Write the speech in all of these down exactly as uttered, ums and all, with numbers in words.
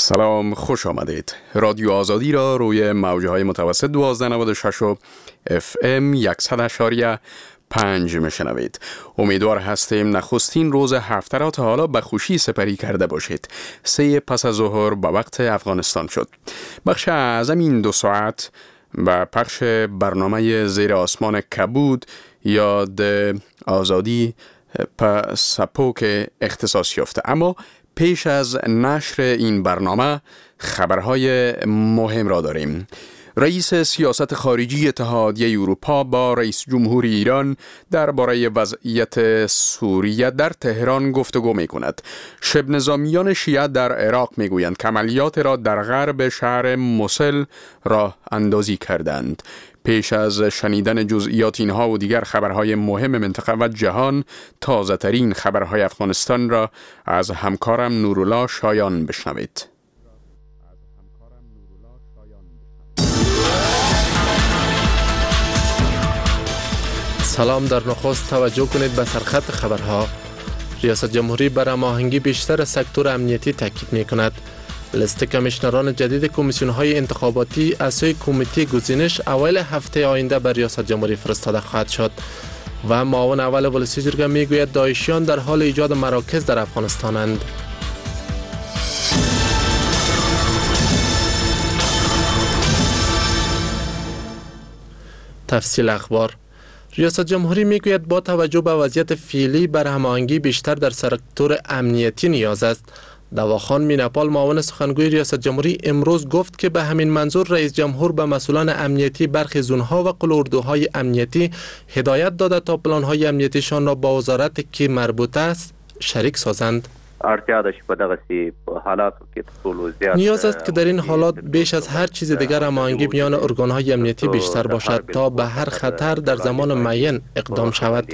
سلام، خوش آمدید. رادیو آزادی را روی موجه های متوسط دوازده نود و شش و اف ام صد اشاری پنج میشنوید. امیدوار هستیم نخستین روز هفته را تا حالا به خوشی سپری کرده باشید. سه پس از ظهر به وقت افغانستان شد. بخش اعظم این دو ساعت با پخش برنامه زیر آسمان کبود یا د آزادی په سپوک اختصاص یافته. اما پیش از نشر این برنامه خبرهای مهم را داریم. رئیس سیاست خارجی اتحادیه اروپا با رئیس جمهور ایران درباره وضعیت سوریه در تهران گفتگو می کند. شبه نظامیان شیعه در عراق می گویند که عملیات را در غرب شهر موسل راه اندازی کردند. پیش از شنیدن جزئیات اینها و دیگر خبرهای مهم منطقه و جهان، تازه ترین خبرهای افغانستان را از همکارم نورالله شایان بشنوید. سلام. در نخست توجه کنید به سرخط خبرها. ریاست جمهوری بر هماهنگی بیشتر سکتور امنیتی تاکید می کند. لیست کمیشنران جدید کمیسیون‌های انتخاباتی از سوی کمیته گزینش اوایل هفته آینده بر ریاست جمهوری فرستاده خواهد شد. و معاون اول ولسی جرگه میگوید داعشیان در حال ایجاد مراکز در افغانستانند. تفصیل اخبار. ریاست جمهوری میگوید با توجه به وضعیت فعلی بر هماهنگی بیشتر در سکتور امنیتی نیاز است. دواخان میناپال معاون سخنگوی ریاست جمهوری امروز گفت که به همین منظور رئیس جمهور به مسئولان امنیتی برخی زونها و قلوردوهای امنیتی هدایت داده تا پلان‌های امنیتیشان را با وزارت که مربوط است شریک سازند. نیاز است که در این حالات بیش از هر چیز دیگر هماهنگی میان ارگان‌های امنیتی بیشتر باشد تا به هر خطر در زمان معین اقدام شود.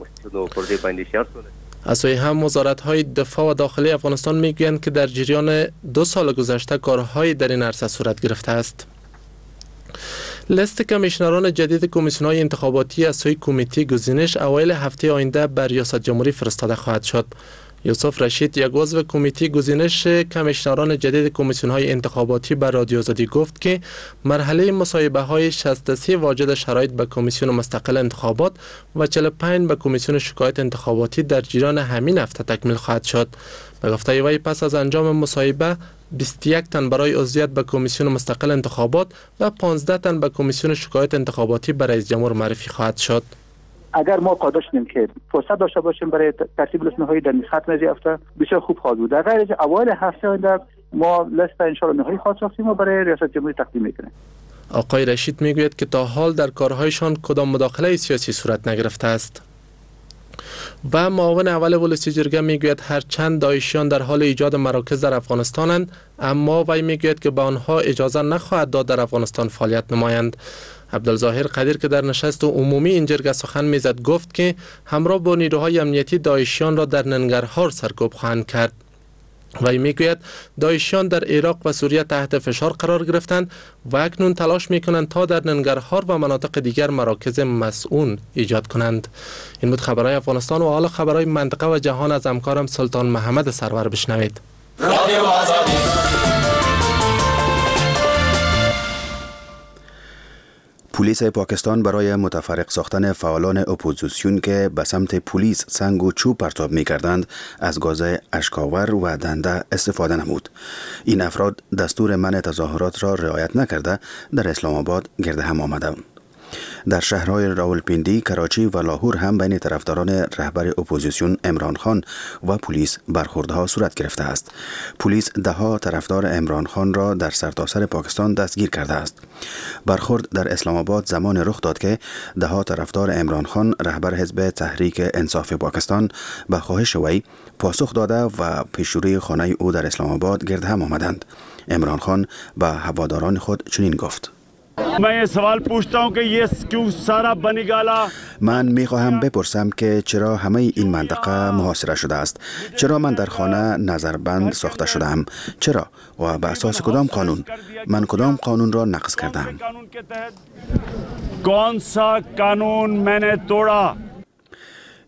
از سوی هم وزارت‌های دفاع و داخلی افغانستان میگویند که در جریان دو سال گذشته کارهایی در این عرصه صورت گرفته است. لیست کمیشنران جدید کمیسیون‌های انتخاباتی از سوی کمیته گزینش اوایل هفته آینده بر ریاست جمهوری فرستاده خواهد شد. یوسف رشید، یک عضو کمیته گزینش کمیشنران جدید کمیسیون‌های انتخاباتی بر رادیو آزادی گفت که مرحله مصاحبه‌های شصت و سه واجد شرایط به کمیسیون مستقل انتخابات و چهل و پنج به کمیسیون شکایت انتخاباتی در جریان همین هفته تکمیل خواهد شد. به گفته وی پس از انجام مصاحبه بیست و یک تن برای عضویت به کمیسیون مستقل انتخابات و پانزده تن به کمیسیون شکایت انتخاباتی به رئیس جمهور معرفی خواهد شد. اگر ما قادر شدیم که فرصت داشته باشیم برای ترتیب لسن‌های در ختم از هفته بسیار خوب خواهد بود. در غیر از اوایل هفته آینده ما لست ان شاء الله نهایی خواهد ساختیم و برای ریاست جمهوری تقدیم میکنیم. آقای رشید میگوید که تا حال در کارهایشان کدام مداخله سیاسی صورت نگرفته است. و معاون اول ولسی جرگه میگوید هر چند داعشیان در حال ایجاد مراکز در افغانستانند، اما وی میگوید که به آنها اجازه نخواهد داد در افغانستان فعالیت نمایند. عبدالظاهر قدیر که در نشست عمومی این جرگه سخن میزد گفت که همراه با نیروهای امنیتی داعشیان را در ننگرهار سرکوب خواهند کرد. وی میگوید داعشیان در عراق و سوریه تحت فشار قرار گرفتند و اکنون تلاش میکنند تا در ننگرهار و مناطق دیگر مراکز مسئول ایجاد کنند. این بود خبرهای افغانستان و حالا خبرهای منطقه و جهان از همکارم سلطان محمد سرور بشنوید. رادیو آزادی. پلیس پاکستان برای متفرق ساختن فعالان اپوزیسیون که به سمت پلیس سنگ و چوب پرتاب می کردند از گاز اشکاور و دنده استفاده نمود. این افراد دستور منع تظاهرات را رعایت نکرده در اسلام آباد گرد هم آمدند. در شهرهای راولپیندی، کراچی و لاهور هم بین طرفداران رهبر اپوزیسیون عمران خان و پلیس برخوردها صورت گرفته است. پلیس دهها طرفدار عمران خان را در سرتاسر پاکستان دستگیر کرده است. برخورد در اسلام آباد زمان رخ داد که دهها طرفدار عمران خان رهبر حزب تحریک انصاف پاکستان به خواهش وی پاسخ داده و پیشروی خانه او در اسلام آباد گرد هم آمدند. عمران خان به هواداران خود چنین گفت: من سوال پوچھتا ہوں کہ یہ کیوں سارا بنی گالا. من میخواهم بپرسم که چرا همه این منطقه محاصره شده است؟ چرا من در خانه نظربند ساخته شدم؟ چرا و به اساس کدام قانون؟ من کدام قانون را نقض کردم؟ کون سا قانون میں نے توڑا؟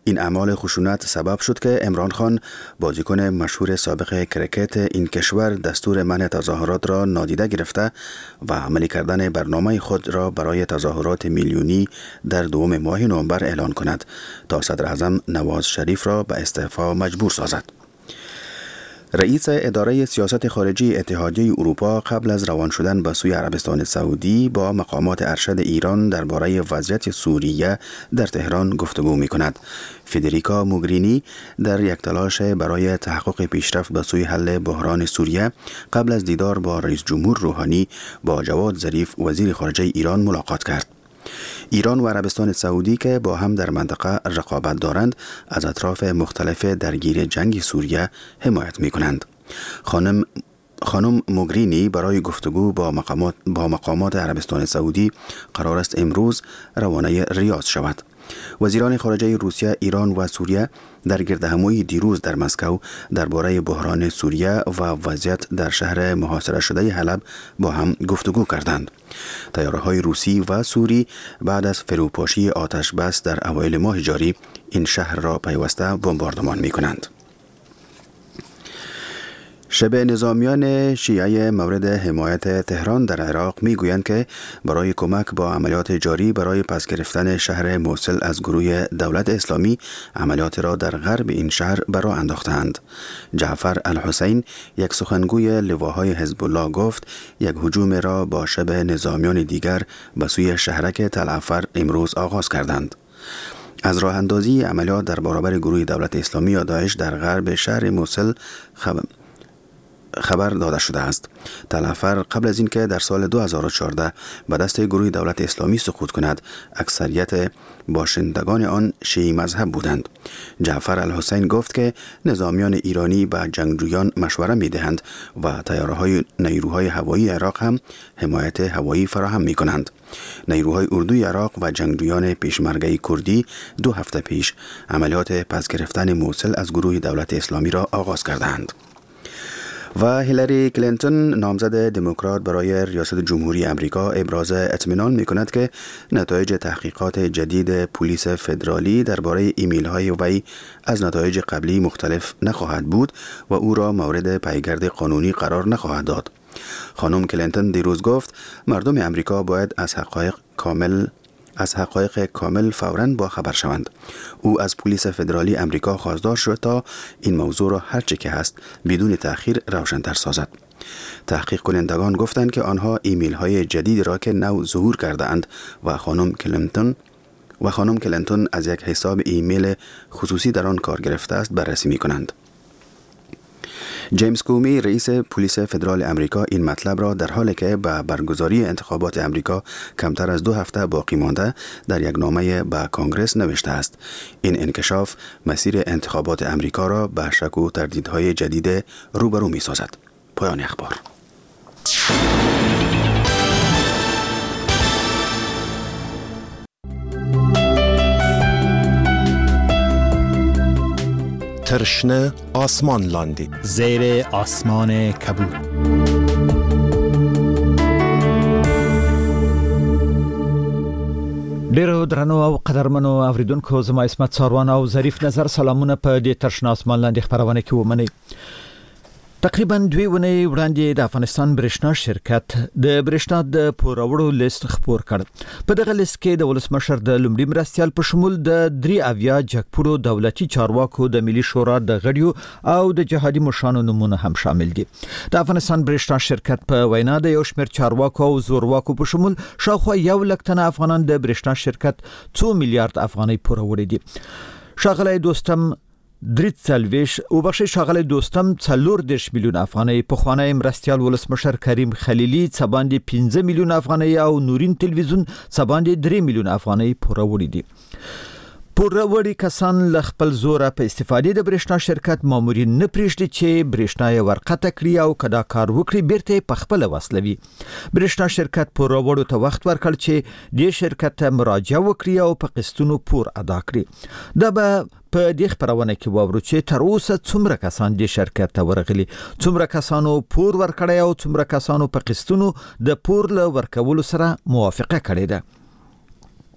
این اعمال خشونت سبب شد که عمران خان، بازیکن مشهور سابق کرکت این کشور، دستور منع تظاهرات را نادیده گرفته و عملی کردن برنامه خود را برای تظاهرات میلیونی در دوم ماه نوامبر اعلان کند تا صدر اعظم نواز شریف را به استعفا مجبور سازد. رئیس اداره سیاست خارجی اتحادیه اروپا قبل از روان شدن به سوی عربستان سعودی با مقامات ارشد ایران درباره وضعیت سوریه در تهران گفتگو می کند. فدریکا موگرینی در یک تلاش برای تحقق پیشرفت به سوی حل بحران سوریه قبل از دیدار با رئیس جمهور روحانی با جواد ظریف وزیر خارجه ایران ملاقات کرد. ایران و عربستان سعودی که با هم در منطقه رقابت دارند، از اطراف مختلف درگیر جنگ سوریه حمایت می کنند. خانم خانم موگرینی برای گفتگو با مقامات با مقامات عربستان سعودی قرار است امروز روانه ریاض شود. وزیران خارجه روسیه، ایران و سوریه در گردهمایی دیروز در مسکو درباره بحران سوریه و وضعیت در شهر محاصره شده حلب با هم گفتگو کردند. طیاره‌های روسی و سوری بعد از فروپاشی آتش بس در اوایل ماه جاری این شهر را پیوسته بمباردمان می‌کنند. شبه نظامیان شیعه مورد حمایت تهران در عراق میگویند که برای کمک با عملیات جاری برای پس گرفتن شهر موصل از گروه دولت اسلامی، عملیات را در غرب این شهر به راه انداختند. جعفر الحسین، یک سخنگوی لواهای حزب الله، گفت یک هجوم را با شبه نظامیان دیگر به سوی شهرک تل عفر امروز آغاز کردند. از راه اندازی عملیات در برابر گروه دولت اسلامی یا داعش در غرب شهر موصل خبر خبر داده شده است. تل عفر قبل از اینکه در سال دو هزار و چهارده به دست گروه دولت اسلامی سقوط کند، اکثریت باشندگان آن شیعی مذهب بودند. جعفر الحسین گفت که نظامیان ایرانی به جنگجویان مشوره می دهند و طیاره‌های نیروهای هوایی عراق هم حمایت هوایی فراهم می کنند. نیروهای اردوی عراق و جنگجویان پیشمرگه کردی دو هفته پیش عملیات پس گرفتن موصل از گروه دولت اسلامی را آغاز کردند. و هیلاری کلینتون، نامزد دموکرات برای ریاست جمهوری امریکا، ابراز اطمینان می‌کند که نتایج تحقیقات جدید پلیس فدرالی درباره ایمیل‌های وی از نتایج قبلی مختلف نخواهد بود و او را مورد پیگرد قانونی قرار نخواهد داد. خانم کلینتون دیروز گفت مردم امریکا باید از حقایق کامل از حقایق کامل فوراً با خبر شوند. او از پلیس فدرالی امریکا خواستار شد تا این موضوع را هرچه که هست بدون تأخیر روشن‌تر سازد. تحقیق کنندگان گفتند که آنها ایمیل های جدید را که نو ظهور کرده اند و خانم کلینتون و خانم کلینتون از یک حساب ایمیل خصوصی در آن کار گرفته است بررسی می کنند. جیمز کومی، رئیس پلیس فدرال امریکا، این مطلب را در حالی که به برگزاری انتخابات امریکا کمتر از دو هفته باقی مانده در یک نامه به کانگرس نوشته است. این انکشاف مسیر انتخابات امریکا را به شک و تردیدهای جدید روبرو می سازد. پایان اخبار. ترشنه آسمان لاندی زیر آسمان کبود. ډیرو درنو او قدرمنو اوریدونکو، زما اسمت ساروان او ظریف نظر سلامونه په دې ترشنه آسمان لاندې خبرونه کې ومنئ. تقریبا دوی ونې وړاندې د افغانستان برېښنا شرکت د برېښنا د پورولو لیست خپور کړ. په دغه لیست کې د ولسمشر د لومړي مرستیال په شمول د درې اویا جګپورو دولتي چارواکو، د ملي شورا د غړیو او د جهادي مشرانو نومونه هم شامل دي. د افغانستان برېښنا شرکت په وینا د یو شمېر چارواکو او زورواکو په شمول شاوخوا یو لک تنه افغانان د برېښنا شرکت څو میلیارډ افغانۍ پورولې دي. ښاغلی دوستم درې څلوېښت او بخښئ ښاغلی دوستم څلور دېرش میلیون افغانۍ، پخوانی مرستیال ولسمشر کریم خلیلي څه باندې پنځه میلیون افغانۍ او نورین تلویزیون څه باندې درې میلیون افغانۍ پوروړي دي. پوروړي کسان له خپل زوره په استفادې د برېښنا شرکت مامورین نه پرېږدي چې برېښنا یې ورقطع کړي او که دا کار وکړي بیرته یې پخپله وصلوي. برېښنا شرکت پوروړو ته وخت ورکړ چې دې شرکت ته مراجعه وکړي او په قسطونو پور ادا کړي. دا به په دې خبرونه کې واورو چې تر اوسه څومره کسان دې شرکت ته ورغلي، څومره کسانو پور ورکړی او څومره کسانو په قسطونو د پور له ورکولو سره موافقه کړې ده.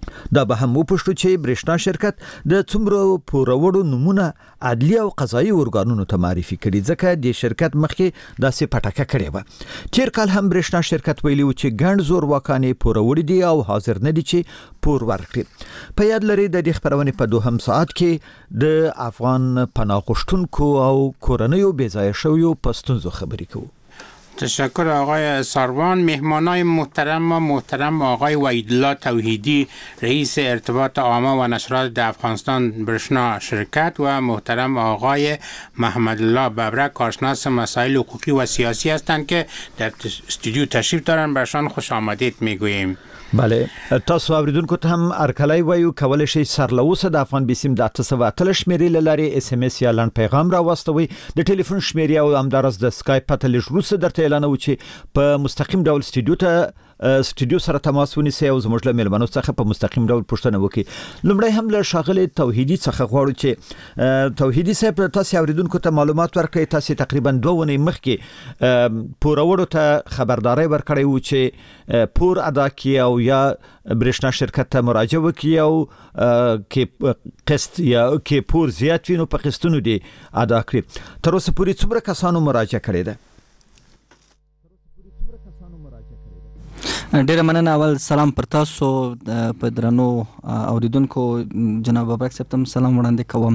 دا به هم وپوښتو چې برېښنا شرکت د څومره پوروړو نمونه عدلي او قضایي ارګانونو ته معرفي کړي، ځکه د شرکت مخکې داسې پټکه کړې وه. تیر کال هم برېښنا شرکت ویلي و چې ګڼ زور واکانې پوروړي دي او حاضر نه دي چې پور ورکړي. په یاد لري د دې خپرونې په دوهم ساعت کې د افغان پناه غوښتونکو او کورنیو بېځایه شویو په ستونزو خبرې کوو. تشکر آقای ساروان. مهمانای محترم و محترم آقای وحیدالله توحیدی رئیس ارتباط عامه و نشرات در افغانستان برشنا شرکت و محترم آقای محمد الله ببرک کارشناس مسائل حقوقی و سیاسی هستند که در استودیو تشریف دارن. برشان خوش آمدید میگوییم. بله، تاسو اوریدونکو ته هم ارکلای وایو، کولای شئ سرلوسه د افغان بیسیم د اته سوه اتلس شمیرې له لارې اس ام اس یا لنډ پیغام راواستوئ. د ټلیفون شمیرې او همداراز د سکایپ پته لږ وروسته درته اعلانوو چې په مستقیم ډول استودیو ته استودیو سره تماس ونیسئ او زموږ له میلمنو څخه په مستقیم ډول پوښتنه وکړئ. لومړی هم له ښاغلي توحیدي څخه غواړو چې توحیدي صاحب تاسو اوریدونکو ته معلومات ورکړئ. تاسو تقریبا دوه ونې مخکې پوروړو ته خبرداري ورکړې و چې پور ادا کړي او یا برېښنا شرکت ته مراجعه وکړي او کې قسط یا کې پور زیات وي نو په قسطونو دی ادا کړي. تر اوسه پورې څومره کسانو مراجعه کړې ده؟ ډیره مننه. اول سلام پر تاسو په درنو اوریدونکو. جناب ببرک صاحب ته سلام وړاندې کوم.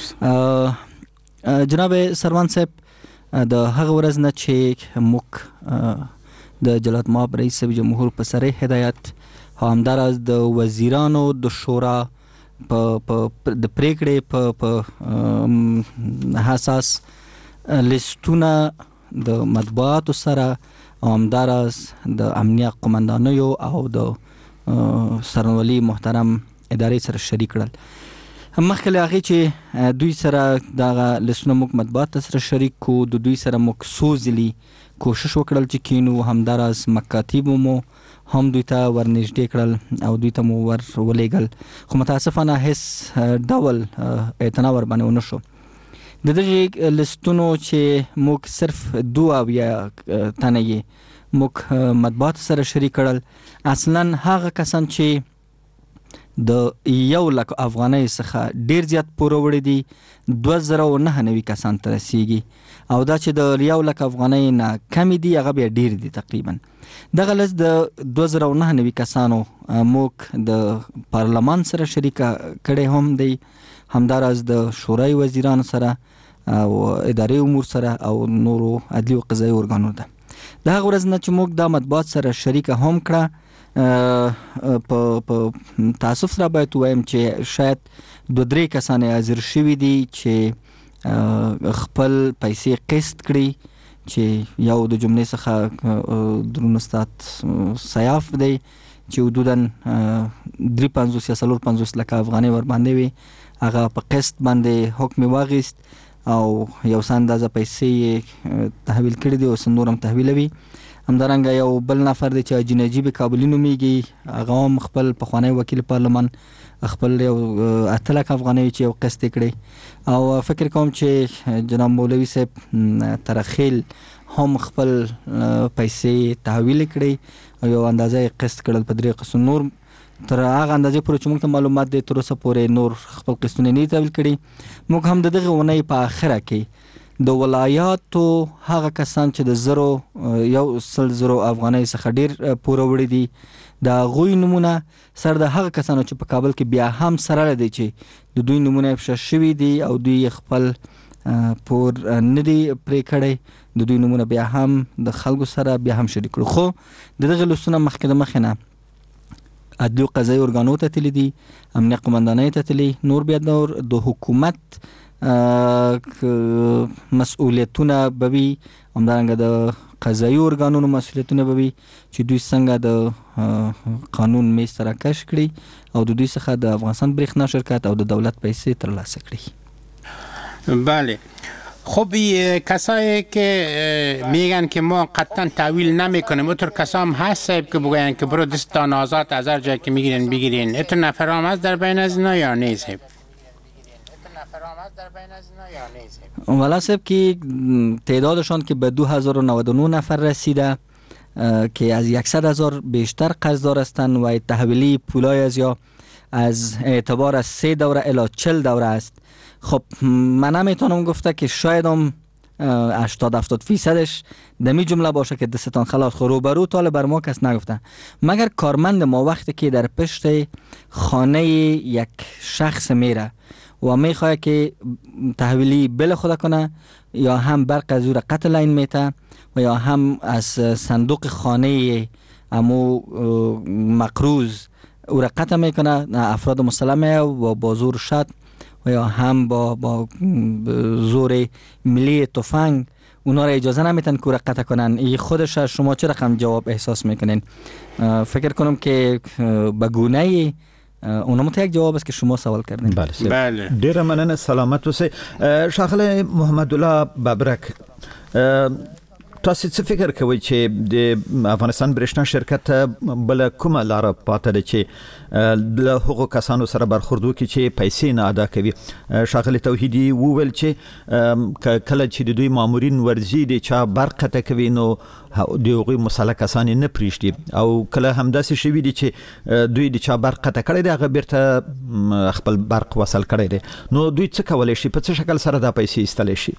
جناب سروان صاحب، د هغه ورځ نه چې موږ د جلات ماب رئیس جمهور په سره هدایت همداراز د وزیرانو د شورا په د پریکړې په حساس لیستونه د مطبوعاتو سره همداراز د امنیه قومندانیو او د سرنولی محترم ادارې سره شریک کړل. مخکې له هغې چې دوی سره دغه لیستونه موږ مطبوعات سره شریک کو، د دوی سره موږ سوزلي کوشش وکړل چې کینو، همداراز مکاتیب مو هم دوی ته ورنږدې کړل او دوی ته مو ور ولېږل، خو متاسفانه هیڅ ډول اعتنا ور باندې ونه شو. د دغې لیستونو چې موږ صرف دوه اویا تنه یې موږ مطبوعات سره شریک کړل، اصلا هغه کسان چې د یو لک افغانۍ څخه ډیر زیات پوروړي دي دوه زره او نهه نوي کسان ته رسیږي، او دا چې د یو لک افغانۍ نه کمی دي هغه بیا ډیر دي. تقریبا دغه لس د دوه زره او نهه نوي کسانو موږ د پارلمان سره شریک کړي هم دی، همداراز د شورای وزیرانو سره او اداري امور سره او نورو عدلي او قضایي ارګانونو ده. د هغه ورځ نه چې موږ د مطبوعات سره شریک هم کړه، په تاسف سره باید وایم چې شاید دو درې کسان حاضر شوي دي چې خپل پیسې قسط کړي، چې یو د جملې څخه درون استاد سیاف دی چې حدودا درې پنځوس یا څلور پنځوس لکه افغانۍ ور باندې وي، هغه په قسط باندې حکم واغیست او یو څه اندازه پیسې تحویل کړي دي او څه نور هم تحویلوي. همدارنګه یو بل نفر دی چې حاجي نجیب کابلي نومیږي، هغه هم خپل پخوانی وکیل پارلمان خپل یو اته لک افغانۍ چې یو قسط کړي، او فکر کوم چې جناب مولوي صاحب ترخیل هم خپل پیسې تحویل کړي او یو اندازه قسط کړل په درې قسط. نور تر هغه اندازې پورې چې موږ ته معلومات دی تر اوسه پورې نور خپل قسطونه نه تحویل کړي. موږ هم د دغه اونۍ په آخره کې د ولایاتو هغه کسان چې د زرو یو سل زرو افغانۍ څخه ډیر پوروړي دي د هغوی نمونه سره د هغه کسانو چې په کابل کې بیا هم سره لدی چې د دوی نمونه افشا شوي دي او دوی خپل پور نه دي پرې کړی، د دوی نمونه بیا هم د خلکو سره بیا هم شریک کړو. خو د دغه لیستونه مخکې د مخې نه عدلي او قضایي ارګانو ته تللي دي، امنیه قومندانۍ ته تللي، نور بیا نور د حکومت مسؤلیتونه به وي، همدارنګه د قضایي ارګانونو مسؤلیتونه به وي چې دوی څنګه د قانون میز ته راکش کړي او د دوی څخه د افغانستان برېښنا شرکت او د دولت پیسې ترلاسه کړي. بله، خب کسایی که میگن که ما قطعا تحویل نمیکنیم، اونطور کسا هم هست صاحب که بگوین که برو دستان آزاد از هر جایی که میگیرین بگیرین، اتون نفر هم هست در بین از اینا یا نیست صاحب؟ والا صاحب که تعدادشان که به دو هزار و نود و نه نفر رسیده، که از صد هزار بیشتر قرضدار هستند و تحویلی پولای از یا از اعتبار از سه دوره الی چل دوره است. خب من نمیتونم گفته که شاید هم هشتاد هفتاد فیصدش دمی جمله باشه که دستتان خلاص. خب روبرو طالب بر ما کس نگفته، مگر کارمند ما وقتی که در پشت خانه یک شخص میره و میخواه که تحویلی بل خود کنه، یا هم برق از او را قطع لین میته و یا هم از صندوق خانه امو مقروض او را قطع میکنه، افراد مسلمه و با زور شد و یا هم با, با زور ملی تفنگ اونا را اجازه نمیتن که او را قطع کنن. این خودش شما چه رقم جواب احساس میکنین؟ فکر کنم که به گونه اونم یک جواب است که شما سوال کردین. بله بله. ډیر مننه، سلامت اوسئ. ښاغلی محمد الله ببرک، تاسو څه فکر کوئ چې د افغانستان برېښنا شرکت بل کومه لار پاتې ده چې له هغو کسانو سره برخورد وکړي چې پیسې نه ادا کوي؟ ښاغلی توحیدي وویل چې کله چې د دوی مامورین ورځي د چا برق قطع کوي نو د هغوی مسله کسان یې نه پرېږدي، او کله همداسې شوي دي چې دوی د چا برق قطع کړی دی هغه بیرته خپل برق وصل کړی دی، نو دوی څه کولی شي؟ په څه شکل سره دا پیسې ایستلی شي؟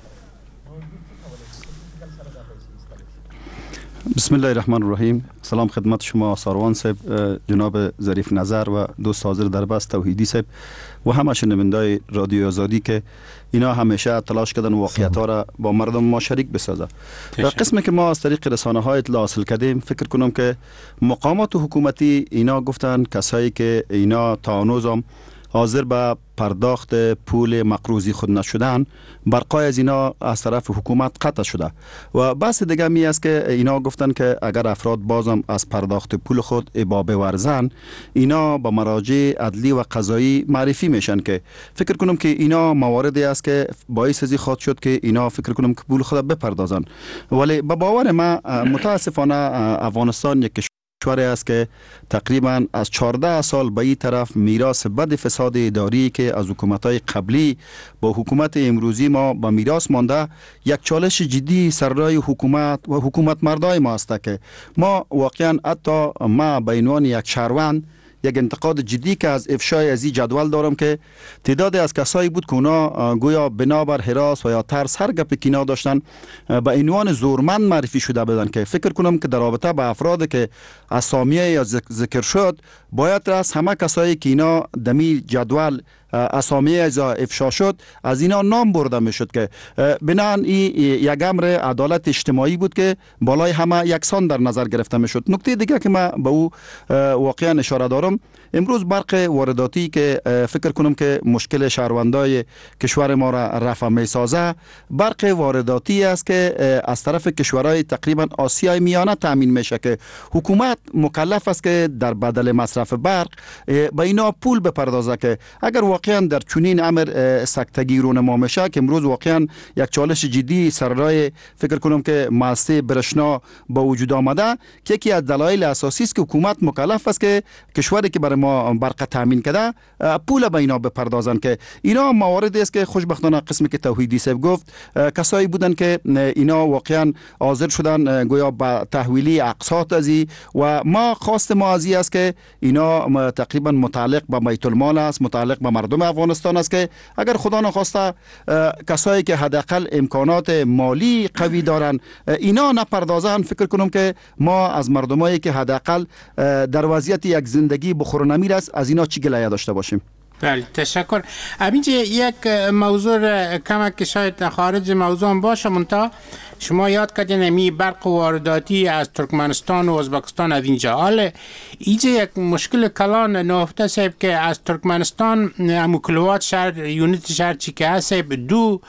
بسم الله الرحمن الرحیم. سلام خدمت شما ساروان صاحب، جناب ظریف نظر و دوست حاضر در بس توحیدی صاحب و همه شنوندای رادیو آزادی که اینا همیشه تلاش کردن واقعیت ها را با مردم ما شریک بسازه. قسمی که ما از طریق رسانه های اطلاع حاصل کردیم، فکر کنم که مقامات حکومتی اینا گفتن کسایی که اینا تا هنوز هم حاضر به پرداخت پول مقروضی خود نشدن، برقای از اینا از طرف حکومت قطع شده. و بحث دیگه می است که اینا گفتن که اگر افراد بازم از پرداخت پول خود ابا بورزن، اینا با مراجع عدلی و قضایی معرفی میشن که فکر کنم که اینا مواردی است که باعث ازی خواهد شد که اینا فکر کنم که پول خود بپردازن. ولی به باور ما متاسفانه افغانستان یک کشوری است که تقریبا از چهارده سال به این طرف میراث بد فساد اداری که از حکومت‌های قبلی با حکومت امروزی ما با میراث مانده، یک چالش جدی سر راه حکومت و حکومت مردای ما است که ما واقعا حتی ما به عنوان یک شهروند یک انتقاد جدی که از افشای از این جدول دارم که تعداد از کسایی بود که اونا گویا بنابر هراس و یا ترس هر گپی که اینا داشتن به عنوان زورمند معرفی شده بدن، که فکر کنم که در رابطه با افراد که اسامیه یا ذکر شد باید از همه کسایی که اینا دمی جدول اسامی از افشا شد از اینا نام برده می شد که بنان این یک امر عدالت اجتماعی بود که بالای همه یکسان در نظر گرفته می شد. نکته دیگه که من به او واقعا اشاره دارم، امروز برق وارداتی که فکر کنم که مشکل شهروندای کشور ما را رفع می سازه، برق وارداتی است که از طرف کشورهای تقریبا آسیای میانه تامین میشه که حکومت مکلف است که در بدل مصرف برق به اینا پول بپردازه، که اگر واقعا در چنین امر سکتگی رونما میشه که امروز واقعا یک چالش جدی سر راه فکر کنم که مؤسسه برشنا با وجود آمده، که یکی از دلایل اساسی است که حکومت مکلف است که کشوری که برای ما برق تامین کرده پول به اینا بپردازن، که اینا مواردی است که خوشبختانه قسمی که توحیدی صاحب گفت کسایی بودن که اینا واقعا حاضر شدن گویا با تحویلی اقساط ازی، و ما خواست ما ازی است که اینا تقریبا متعلق به بیت المال است، متعلق به مردم افغانستان است، که اگر خدا نخواسته کسایی که حداقل امکانات مالی قوی دارن اینا نپردازن، فکر کنم که ما از مردمایی که حداقل در وضعیت یک زندگی بخور و نمیر است از اینا چی گلایه داشته باشیم. بله تشکر. اینجا یک موضوع کمک که شاید خارج موضوع باشه، منتها شما یاد کردین می برق وارداتی از ترکمنستان و ازبکستان از اینجا. حالا اینجا یک مشکل کلان نهفته صاحب که از ترکمنستان امو کلوات شهر یونیت شهر چی که هست دو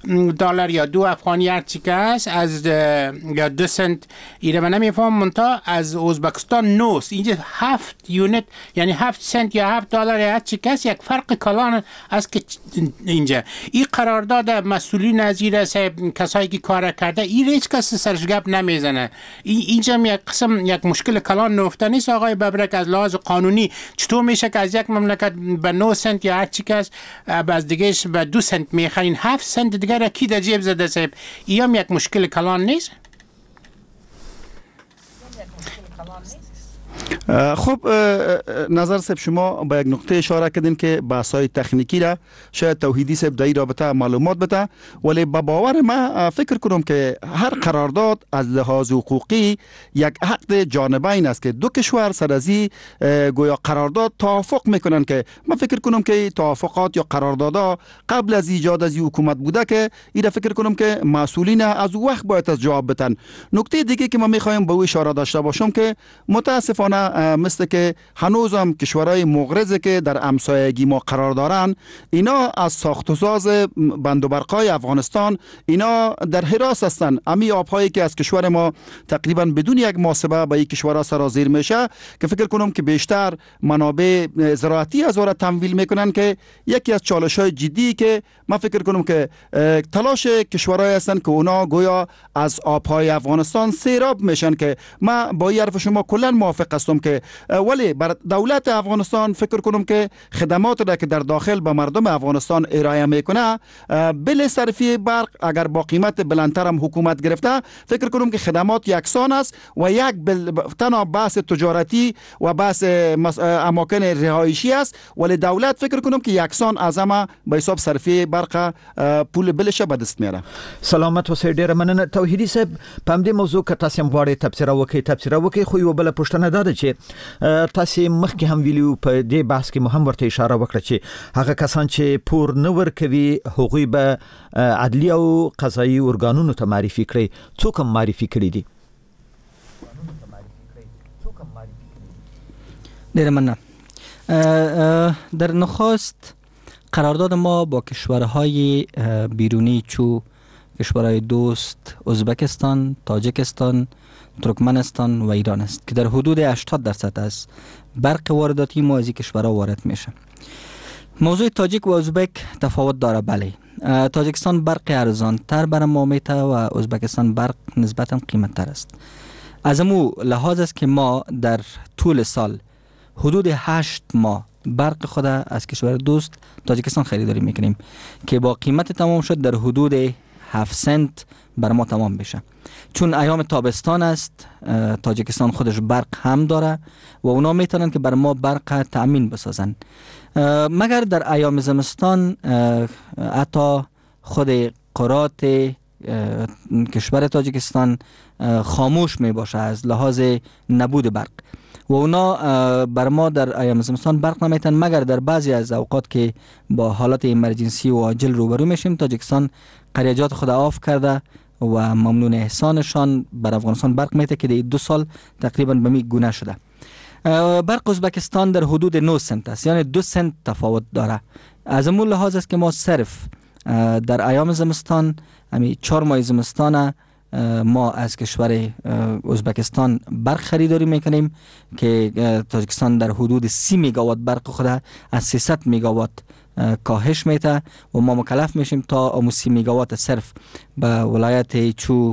دلار یا دو افغانی هر چی که هست از یا دو سنت ایره من نمیفهم، منتها از ازبکستان نوست اینجا هفت یونیت یعنی هفت سنت یا هفت دلار هر چی که هست، یک فرق کلان است که اینجا این قرارداد مسئولین از ایره صاحب کسایی که کار کرده این هیچ کس سرش گپ نمیزنه. اینجا یک قسم یک مشکل کلان نهفته نیست آقای ببرک؟ از لحاظ قانونی چطور میشه که از یک مملکت به نه سنت یا هر چی که هست از دیگهش به دو سنت میخرین؟ هفت سنت دیگه را کی در جیب زده صاحب؟ این هم یک مشکل کلان نیست؟ خب نظر صاحب شما با یک نقطه اشاره کردین که بحث‌های تکنیکی را شاید توحیدی صاحب در این رابطه معلومات بده، ولی با باور ما فکر کنم که هر قرارداد از لحاظ حقوقی یک عقد جانبین است که دو کشور سر از این گویا قرارداد توافق میکنن که من فکر کنم که توافقات یا قراردادها قبل از ایجاد از حکومت بوده که این فکر کنم که مسئولین از وقت باید از جواب بدن. نکته دیگه که ما میخوایم به او اشاره داشته باشم که متاسفانه مثل که هنوز هم کشورهای مغرضی که در همسایگی ما قرار دارن، اینا از ساخت و ساز بند و برقای افغانستان اینا در حراس هستن. امی آبهایی که از کشور ما تقریبا بدون یک محاسبه به این کشورها سرازیر میشه که فکر کنم که بیشتر منابع زراعتی از وارد تمویل میکنن که یکی از چالش‌های جدی که من فکر کنم که تلاش کشورهای هستن که اونا گویا از آبهای افغانستان سیراب میشن که ما با این حرف شما کلا موافق هستم که ولی بر دولت افغانستان فکر کنم که خدمات را که در داخل به مردم افغانستان ارائه میکنه بل صرفی برق اگر با قیمت بلندتر هم حکومت گرفته فکر کنم که خدمات یکسان است و یک تنها بحث تجارتی و بحث اماکن رهایشی است، ولی دولت فکر کنم که یکسان از همه به حساب صرفی برق پول بلش به دست میاره. سلامت اوسئ، ډیره مننه. توحیدی صاحب په همدې موضوع کې تاسو هم غواړئ تبصره وکړئ تبصره وکړئ خو یو بل پوښتنه ده چې تاسو مخکې هم ویلو په دې بحث کې مهم ورته اشاره وکړه چې هغه کسان چې پور نه ورکوي هغوی به عدلی او قضایي ارګانونو ته معرفي کړي. څوک هم معرفي کړي دي؟ ډیره مننه. در نخست قرارداد ما با کشورهای بیرونی چو کشورهای دوست ازبکستان، تاجیکستان، ترکمنستان و ایران است که در حدود هشتاد درصد از برق وارداتی ما از این کشورها وارد میشه. موضوع تاجیک و ازبک تفاوت داره. بله، تاجیکستان برق ارزان تر بر ما میته و ازبکستان برق نسبتا قیمت تر است. از امو لحاظ است که ما در طول سال حدود هشت ماه برق خود از کشور دوست تاجیکستان خریداری میکنیم که با قیمت تمام شد در حدود هفت سنت بر ما تمام بشه. چون ایام تابستان است تاجیکستان خودش برق هم داره و اونا میتونن که بر ما برق تأمین بسازن، مگر در ایام زمستان حتی خود قرات کشور تاجیکستان خاموش می باشه از لحاظ نبود برق و اونا بر ما در ایام زمستان برق نمیتن، مگر در بعضی از اوقات که با حالت ایمرجنسی و عاجل روبرو میشیم تاجیکستان قریجات خود آف کرده و ممنون احسانشان بر افغانستان برق میته که در دو سال تقریبا به می گونه شده. برق ازبکستان در حدود نه سنت است، یعنی دو سنت تفاوت داره. از امون لحاظ است که ما صرف در ایام زمستان همین چهار ماه زمستان ما از کشور ازبکستان برق خریداری میکنیم که تاجیکستان در حدود سی میگاوات برق خود از سیصد میگاوات کاهش میته و ما مکلف میشیم تا امو سی میگاوات صرف به ولایت چو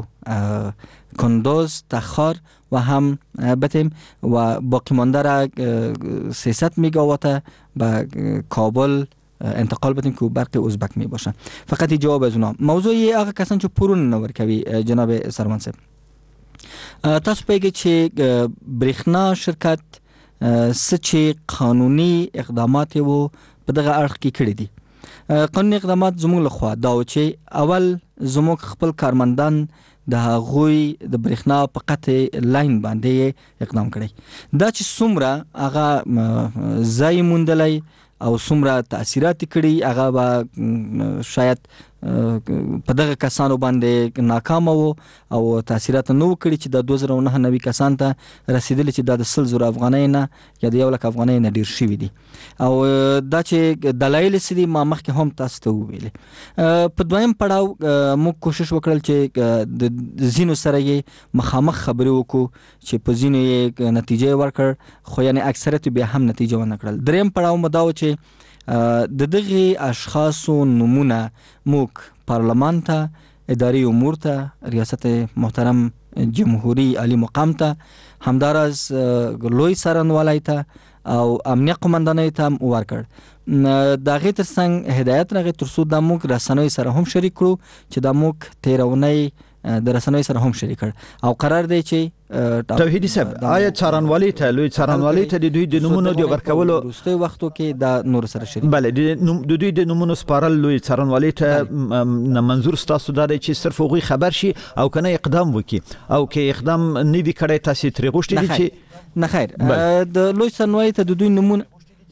کندوز، تخار و هم بتیم و باقی مانده را سیصد میگاوات به کابل انتقال بدیم که برق ازبک می باشه. فقط جواب از اونا. موضوع هغه کسان چې پورونه نه ورکوي جناب سروان صاحب، تاسو پیږي چې برېښنا شرکت څه چې قانوني اقدامات وو په دغه اړخ کې کړی دي. قانوني اقدامات زموږ لخوا دا و چې اول زموږ خپل کارمندان د هغوی د برېښنا په قطع لاین باندې اقدام کړی. دا چې څومره هغه ځای موندلی او څومره تاثیرات کړي هغه به شاید په دغه کسانو باندې ناکام وو او تاثیرات نو کړي چې د دوه زره نه نوي کسان ته رسیدلی چې د سل زره افغانۍ نه یا د یو لک افغانۍ نه ډیر شوي دي او دا چې دلایل سړي ما مخکې هم تاسو ته ویل. په دویم پړاو موږ کوشش وکړل چې د زینو سره یې مخامخ خبرې وکړو چې په زینو یې نتیجه ورکړ خو یعنی اکثریت بیا هم نتیجه ونه کړل. دریم پړاو مو دا و چې د دغه اشخاصو نمونه موږ پارلمان ته، اداري امور ته، ریاست محترم جمهوری عالی مقام ته، همدارس لوی څارنوالۍ ته او امنیه قومندانۍ ته ورکړ. د هغې ترڅنګ هدایت راغی تر څو دا موږ رسنیو سره هم شریک کړو چې دا موږ تېره اونۍ د رسنوي سره هم شریک کړ او قرار دی چې توحیدی صاحب آیا څارنوالي ته لوی څارنوالي ته د دوی د نمونه دی ورکولو وروستي وختو کې دا نور سره شریک بله د دوی د نمونه سپارل لوی څارنوالي ته منظور ستاسو دا دی چې صرف هغوی خبر شي او کنه اقدام وکړي او که اقدام نه وي کړی تاسو ترې غوښتي دي چې نه خیر د لوی څارنوالي ته د دوی نمونه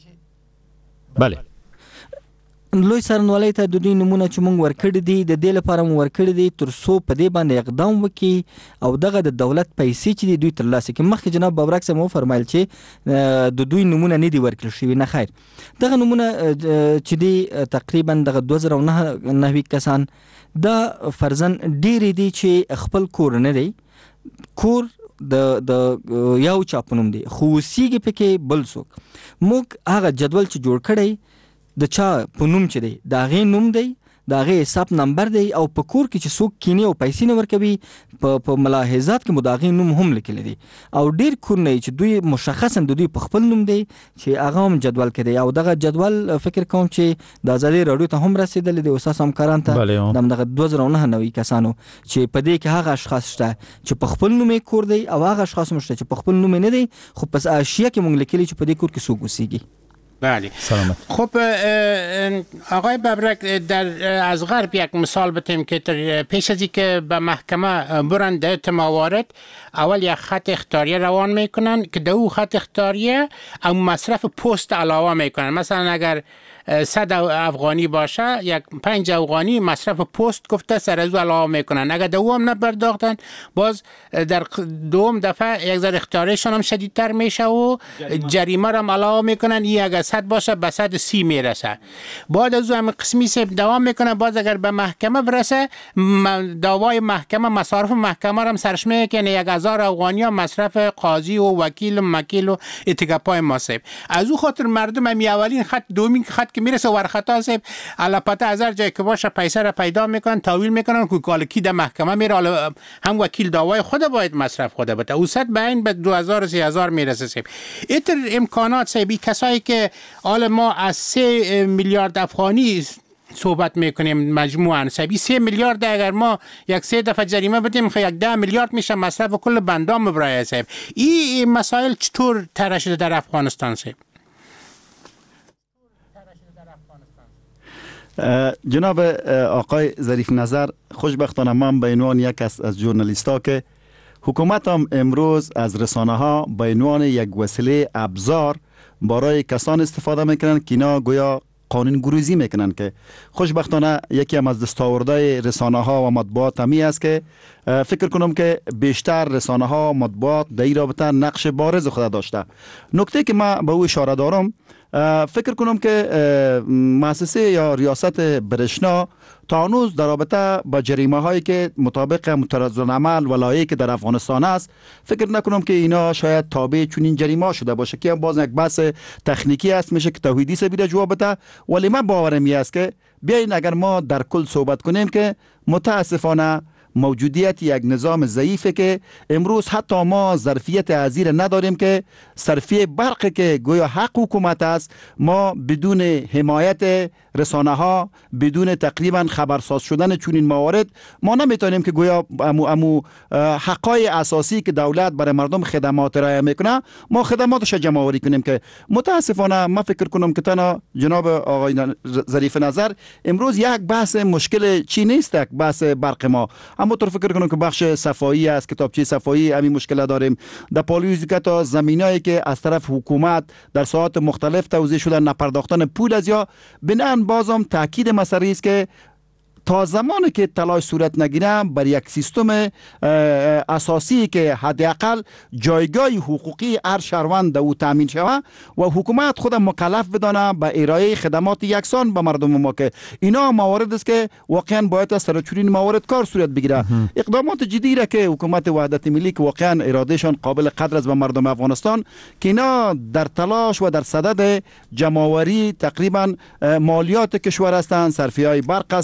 بله لوی څارنوالي ته د دوی نمونه چې موږ ورکړي دي د دې لپاره موږ ورکړي دي تر څو په دې باندې اقدام وکړي او دغه د دولت پیسې چې دوی ترلاسه کړي. مخکې جناب بابرک صاحب مو فرمایل چې د دوی نمونه نه دي ورکړل شوي. نه خیر دغه نمونه چې دی تقریبا دغه دوه زره نه نوي کسان دا فرضاً ډېرې دي چې خپل کور نه دی کور د د یو چا په نوم دی خو اوسیږي پکې بل څوک. موږ هغه جدول چې جوړ کړی د چا په نوم چې دی د هغې نوم دی د هغې حساب نمبر دی او په کور کې چې څوک کینی او پیسې نه ورکوي په په ملاحظات کې مو د هغې نوم هم لیکلی دی او ډېر کورونه چې دوی مشخصا د دوی په خپل نوم دی چې هغه هم جدول کې دی او دغه جدول فکر کوم چې د ازادي راډیو ته هم رسېدلی دی او ستاسو همکاران ته د همدغه دوه زره نهه نوي کسانو چې په دې کې هغه اشخاص شته چې په خپل نوم یې کور دی او هغه اشخاص هم شته چې په خپل نوم یې نه دی خو په حاشیه کې موږ لیکلي چې په دې کور کې څوک اوسیږي. بله سلامت. خب آقای بابرک در از غرب یک مثال بتیم که پیش از اینکه به محکمه برن در موارد اول یک خط اختیاریه روان میکنن که در او خط اختیاریه او مصرف پست علاوه میکنن. مثلا اگر صد افغانی باشه یک پنج افغانی مصرف پست گفته سر از او علاوه میکنن. اگر دوم نپرداختن باز در دوم دفعه یک ذره اختیاریشون هم شدیدتر میشه و جریمه را علاوه میکنن. این اگر صد باشه به صد سی میرسه. بعد از او هم قسمی سه دوام میکنه. باز اگر به محکمه برسه دعوای محکمه مصارف محکمه را هم سرش میکنه یک هزار افغانی ها مصرف قاضی و وکیل و مکیل و اتکاپای ماسب. از او خاطر مردم هم اولین خط دومین خط که میرسه ورخطا سیب الاپاته هزار جای که باشه پیسه را پیدا میکنن تاویل میکنن که کالکی در محکمه میره هم وکیل دعوای خود باید مصرف خود بده او صد به این به دو هزار و سی هزار میرسه سیب. ایتر امکانات سیبی کسایی که حالا ما از سه میلیارد افغانی صحبت میکنیم مجموعاً سبی سه میلیارد اگر ما یک سه دفعه جریمه بدیم خیلی یک ده میلیارد میشه مصرف کل بندام برای سیب. این مسائل چطور طرح شده در افغانستان سیب؟ جناب آقای ظریف نظر خوشبختانه من به عنوان یک از ژورنالیست‌ها که حکومت هم امروز از رسانه ها به عنوان یک وسیله ابزار برای کسان استفاده میکنن که اینا گویا قانون گریزی میکنن که خوشبختانه یکی هم از دستاوردهای رسانه ها و مطبوعات همی است که فکر کنم که بیشتر رسانه ها مطبوعات در این رابطه نقش بارز خود داشته. نکته که من به او اشاره دارم فکر کنم که مؤسسه یا ریاست برشنا تا هنوز در رابطه با جریمه هایی که مطابق مترادف العمل و لایحه‌ای که در افغانستان است فکر نکنم که اینا شاید تابع چنین جریمه شده باشه که باز یک بحث تکنیکی است میشه که توحیدی سبیل جواب بده. ولی من باورم است که بیاین اگر ما در کل صحبت کنیم که متاسفانه موجودیت یک نظام ضعیفه که امروز حتی ما ظرفیت ازیر نداریم که صرفی برق که گویا حق حکومت است ما بدون حمایت رسانه ها بدون تقریبا خبرساز شدن چنین موارد ما نمیتونیم که گویا امو امو حقای اساسی که دولت برای مردم خدمات ارائه میکنه ما خدماتش جمع آوری کنیم که متاسفانه ما فکر کنم که تنها جناب آقای ظریف نظر امروز یک بحث مشکل چی نیست یک بحث برق ما اما تو فکر کنم که بخش صفایی است کتابچه صفایی همین مشکل داریم در پالیوزیکا تا زمینایی که از طرف حکومت در ساعات مختلف توزیع شدن نپرداختن پول از یا بنان بازم تاکید مسئله است که تا زمانی که تلاش صورت نگیره بر یک سیستم اساسی که حداقل جایگاه حقوقی هر شهروند او تامین شود و حکومت خود مکلف بدانه به ارائه خدمات یکسان به مردم ما که اینا موارد است که واقعا باید از سر چنین موارد کار صورت بگیره. اقدامات جدی را که حکومت وحدت ملی که واقعا ارادهشان قابل قدر است به مردم افغانستان که اینا در تلاش و در صدد جمع‌آوری تقریبا مالیات کشور هستند صرفی‌های برق هستند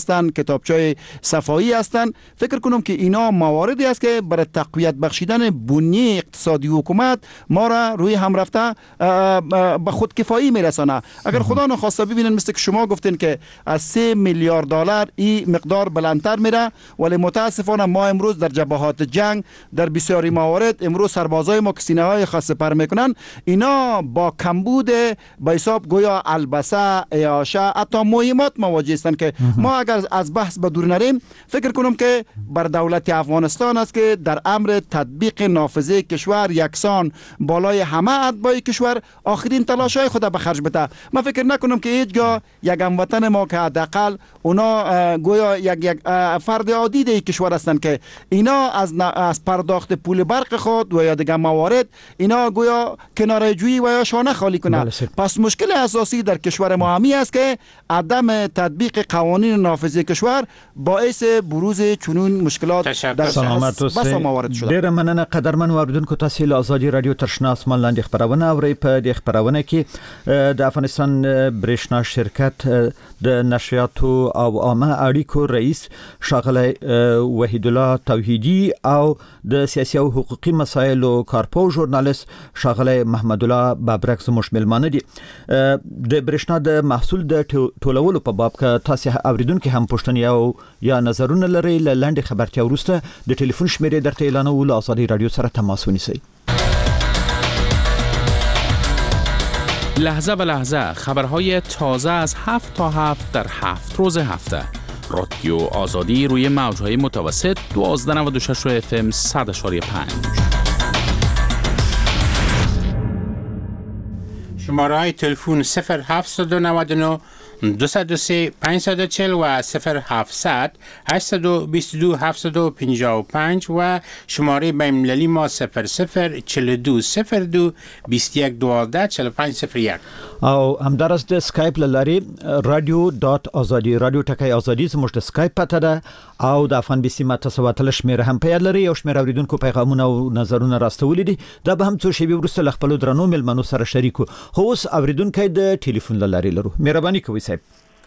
کتابچه صفایی هستند. فکر کنم که اینا مواردی است که برای تقویت بخشیدن بنیه اقتصادی حکومت ما را روی هم رفته به خودکفایی میرسانه. اگر خدا نخواسته ببینن مثل که شما گفتین که از سه میلیارد دلار این مقدار بلندتر میره، ولی متاسفانه ما امروز در جبهات جنگ در بسیاری موارد امروز سربازای ما که سینه های خاص سپر میکنن اینا با کمبود به حساب گویا البسه، عیاشه، حتی مهمات مواجه هستند که ما اگر از بحث به دور نریم فکر کنم که بر دولت افغانستان است که در امر تطبیق نافذه کشور یکسان بالای همه اتباع کشور آخرین تلاش‌های خود به خرج بده. من فکر نکنم که هیچگاه یک هموطن ما که حداقل اونا گویا یک یک فرد عادی در کشور هستند که اینا از از پرداخت پول برق خود و یا دیگر موارد اینا گویا کناره جویی و یا شانه خالی کنه. پس مشکل اساسی در کشور ما همی است که عدم تطبیق قوانین نافذه کشور باعث بروز چنون مشکلات در سلامت بس موارد شده. ډیر مننه قدرمن اوریدونکو، تاسو له ازادي رادیو ترشنا اسمان لاندې خبرونه اورئ. په دې خبرونه کې د افغانستان برېښنا شرکت د نشریاتو او عامه اړیکو رئیس ښاغلی وحید الله توحیدی او د سیاسي او حقوقي مسایلو کارپو ژورنالیست ښاغلی محمد الله بابرک زموږ ملمانه دي. د برېښنا د محصول د ټولولو په باب کې تاسو اوریدونکو هم پوښتنې او یا نظرونه لري، له لنډ خبرتیا وروسته د ټلیفون شمیرې درته اعلانوو، له ازادي رادیو سره تماس ونیسئ. لحظه به لحظه خبرهای تازه از هفت تا هفت در هفت روز هفته. رادیو آزادی روی موجهای متوسط دوازده نود و شش اف ام صد اشاری پنج. شماره های تلفن صفر هفتصد و نود و نه دویست و سه پانصد و چهل و صفر هفتصد هشتصد و بیست و دو هفتصد و پنجاه و پنج و شماره بین‌المللی ما صفر صفر چهل و دو صفر دو بیست و یک دوازده چهل و پنج صفر یک. او همدارس د سکایپ لاري رادیو ډاټ ازادي رادیو ټکای ازادي زموږ د سکایپ پته ده او د افغان بي سي متصواتل شمیر هم په یاد لري او شمیر اوریدونکو پیغامونه او نظرونه راستولې دي. دا به هم څو شی ورسته ل خپل درنو ملمنو سره شریکو. خو اوس اوریدونکو د ټلیفون لاري لرو. مهرباني کوئ صاحب.